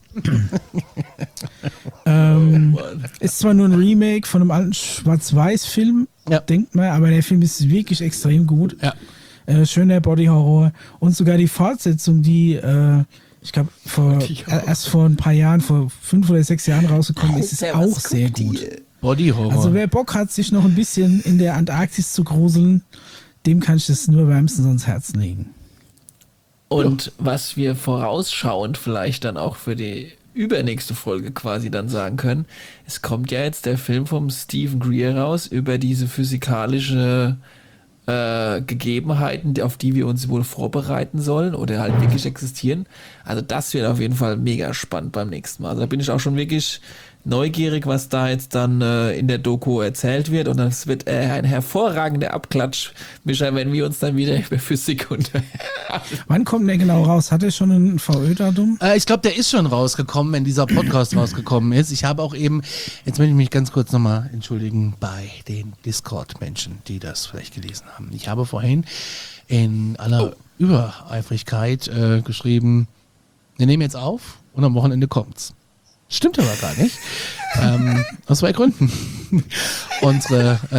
Ähm, ist zwar nur ein Remake von einem alten Schwarz-Weiß-Film, Ja. denkt man, aber der Film ist wirklich extrem gut. Ja. Äh, schöner Body-Horror. Und sogar die Fortsetzung, die, äh, ich glaube, vor, äh, erst vor ein paar Jahren, vor fünf oder sechs Jahren rausgekommen ist, ist Alter, was auch sehr guckt gut. ihr? Body Horror. Also wer Bock hat, sich noch ein bisschen in der Antarktis zu gruseln, dem kann ich das nur wärmstens ans Herz legen. Und was wir vorausschauend vielleicht dann auch für die übernächste Folge quasi dann sagen können, es kommt ja jetzt der Film vom Stephen Greer raus über diese physikalische äh, Gegebenheiten, die- auf die wir uns wohl vorbereiten sollen oder halt wirklich existieren. Also das wird auf jeden Fall mega spannend beim nächsten Mal. Also da bin ich auch schon wirklich neugierig, was da jetzt dann äh, in der Doku erzählt wird. Und das wird äh, ein hervorragender Abklatsch, Micha, wenn wir uns dann wieder über Physik unterhalten. Wann kommt der genau raus? Hat er schon ein V Ö-Datum? Äh, ich glaube, der ist schon rausgekommen, wenn dieser Podcast rausgekommen ist. Ich habe auch eben, jetzt möchte ich mich ganz kurz nochmal entschuldigen bei den Discord-Menschen, die das vielleicht gelesen haben. Ich habe vorhin in aller Übereifrigkeit äh, geschrieben, wir nehmen jetzt auf und am Wochenende kommt's. Stimmt aber gar nicht. ähm, aus zwei Gründen. Unsere äh,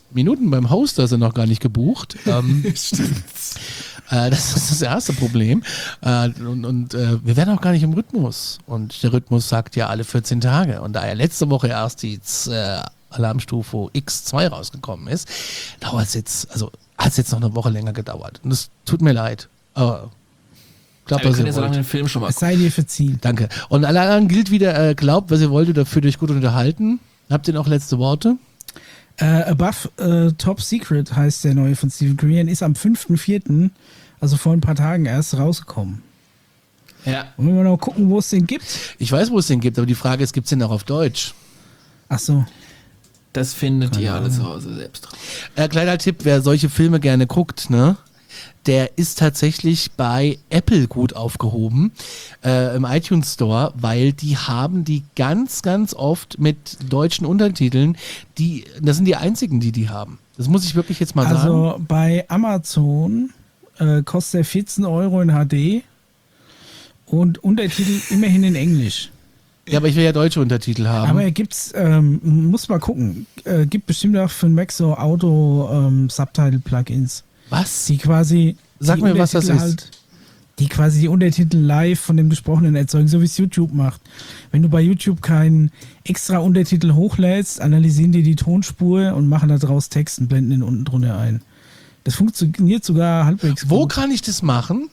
Minuten beim Hoster sind noch gar nicht gebucht. Ähm, äh, das ist das erste Problem. Äh, und und äh, wir werden auch gar nicht im Rhythmus. Und der Rhythmus sagt ja alle vierzehn Tage. Und da ja letzte Woche erst die äh, Alarmstufe X zwei rausgekommen ist, dauert es jetzt, also hat es jetzt noch eine Woche länger gedauert. Und es tut mir leid. Aber glaubt, ja, wir was können ihr ja so lange wollt. den Film schon mal Es gucken. sei dir verziehen. Danke. Und alle anderen gilt wieder, äh, glaubt, was ihr wollt oder fühlt euch gut unterhalten. Habt ihr noch letzte Worte? Äh, Above äh, Top Secret heißt der neue von Stephen Greer, ist am fünften vierten, also vor ein paar Tagen erst rausgekommen. Ja. Wollen wir noch gucken, wo es den gibt? Ich weiß, wo es den gibt, aber die Frage ist, gibt es den auch auf Deutsch? Ach so. Das findet ihr alle zu Hause selbst raus. Äh, kleiner Tipp, wer solche Filme gerne guckt, ne? Der ist tatsächlich bei Apple gut aufgehoben, äh, im iTunes Store, weil die haben die ganz, ganz oft mit deutschen Untertiteln, die, das sind die einzigen, die die haben. Das muss ich wirklich jetzt mal sagen. Also bei Amazon äh, kostet er vierzehn Euro in H D und Untertitel immerhin in Englisch. Ja, aber ich will ja deutsche Untertitel haben. Aber er gibt's, ähm, muss mal gucken, äh, gibt bestimmt auch für den Mac so Auto-Subtitle-Plugins. Was? Die quasi. Sag die mir, was das Untertitel ist. Halt, die quasi die Untertitel live von dem Gesprochenen erzeugen, so wie es YouTube macht. Wenn du bei YouTube keinen extra Untertitel hochlädst, analysieren die die Tonspur und machen daraus Text und blenden den unten drunter ein. Das funktioniert sogar halbwegs Wo gut. kann ich das machen?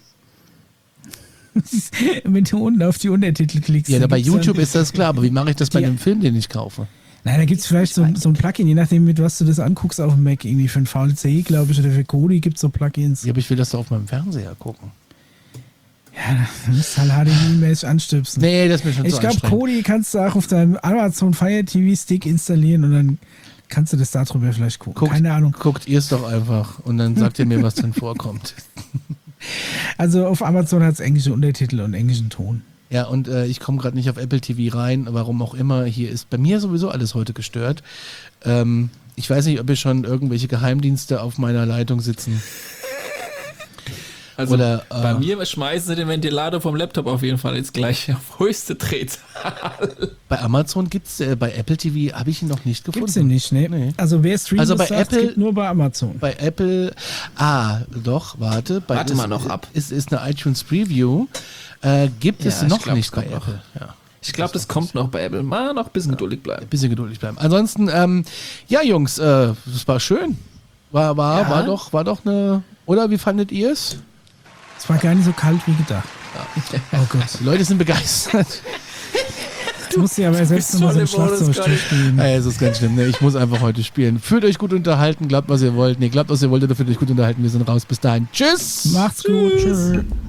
Wenn du unten auf die Untertitel klickst. Ja, dann bei gibt's YouTube dann, ist das klar, aber wie mache ich das bei Die- einem Film, den ich kaufe? Nein, da gibt es vielleicht so, so ein Plugin, je nachdem, mit was du das anguckst auf dem Mac. Irgendwie für ein V L C, glaube ich, oder für Kodi gibt es so Plugins. Ja, aber ich will das doch auf meinem Fernseher gucken. Ja, da musst du halt H D M I-mäßig anstöpsen. Nee, das ist mir schon Ich zu glaube, anstrengend. Kodi kannst du auch auf deinem Amazon Fire T V Stick installieren und dann kannst du das darüber vielleicht gucken. Guckt, Keine Ahnung. Guckt ihr es doch einfach und dann sagt ihr mir, was drin vorkommt. Also auf Amazon hat es englische Untertitel und englischen Ton. Ja, und äh, ich komme gerade nicht auf Apple T V rein, warum auch immer. Hier ist bei mir sowieso alles heute gestört. Ähm, ich weiß nicht, ob hier schon irgendwelche Geheimdienste auf meiner Leitung sitzen. Also Oder, äh, bei mir schmeißen sie den Ventilator vom Laptop auf jeden Fall jetzt gleich auf höchste Drehzahl. Bei Amazon gibt's, äh, bei Apple T V habe ich ihn noch nicht gefunden. Gibt's den nicht, ne? Nee. Also wer streamt, Also bei sagt, Apple- es gibt nur bei Amazon. Bei Apple, ah, doch, warte. Bei, Warte ist, mal noch ab. Ist, ist eine iTunes Preview. Äh, gibt Ja, es ich noch glaub, nicht es bei kommt noch. Apple. Ja. Ich glaube, das kommt noch bei Apple. Mal noch ein bisschen geduldig bleiben. Ein bisschen geduldig bleiben. Ansonsten, ähm, ja, Jungs, äh, das war schön. War, war, Ja. war doch, war doch eine. Oder wie fandet ihr es? Es war gar nicht so kalt wie gedacht. Oh Gott. Die Leute sind begeistert. Jetzt musst du ja aber selbst bist nochmal so so ein im Modus Schlagzeugstück spielen. Ey, es ist ganz schlimm. Ne? Ich muss einfach heute spielen. Fühlt euch gut unterhalten, glaubt, was ihr wollt. Nee, glaubt, was ihr wollt, oder fühlt euch gut unterhalten. Wir sind raus. Bis dahin. Tschüss. Macht's gut. Tschüss.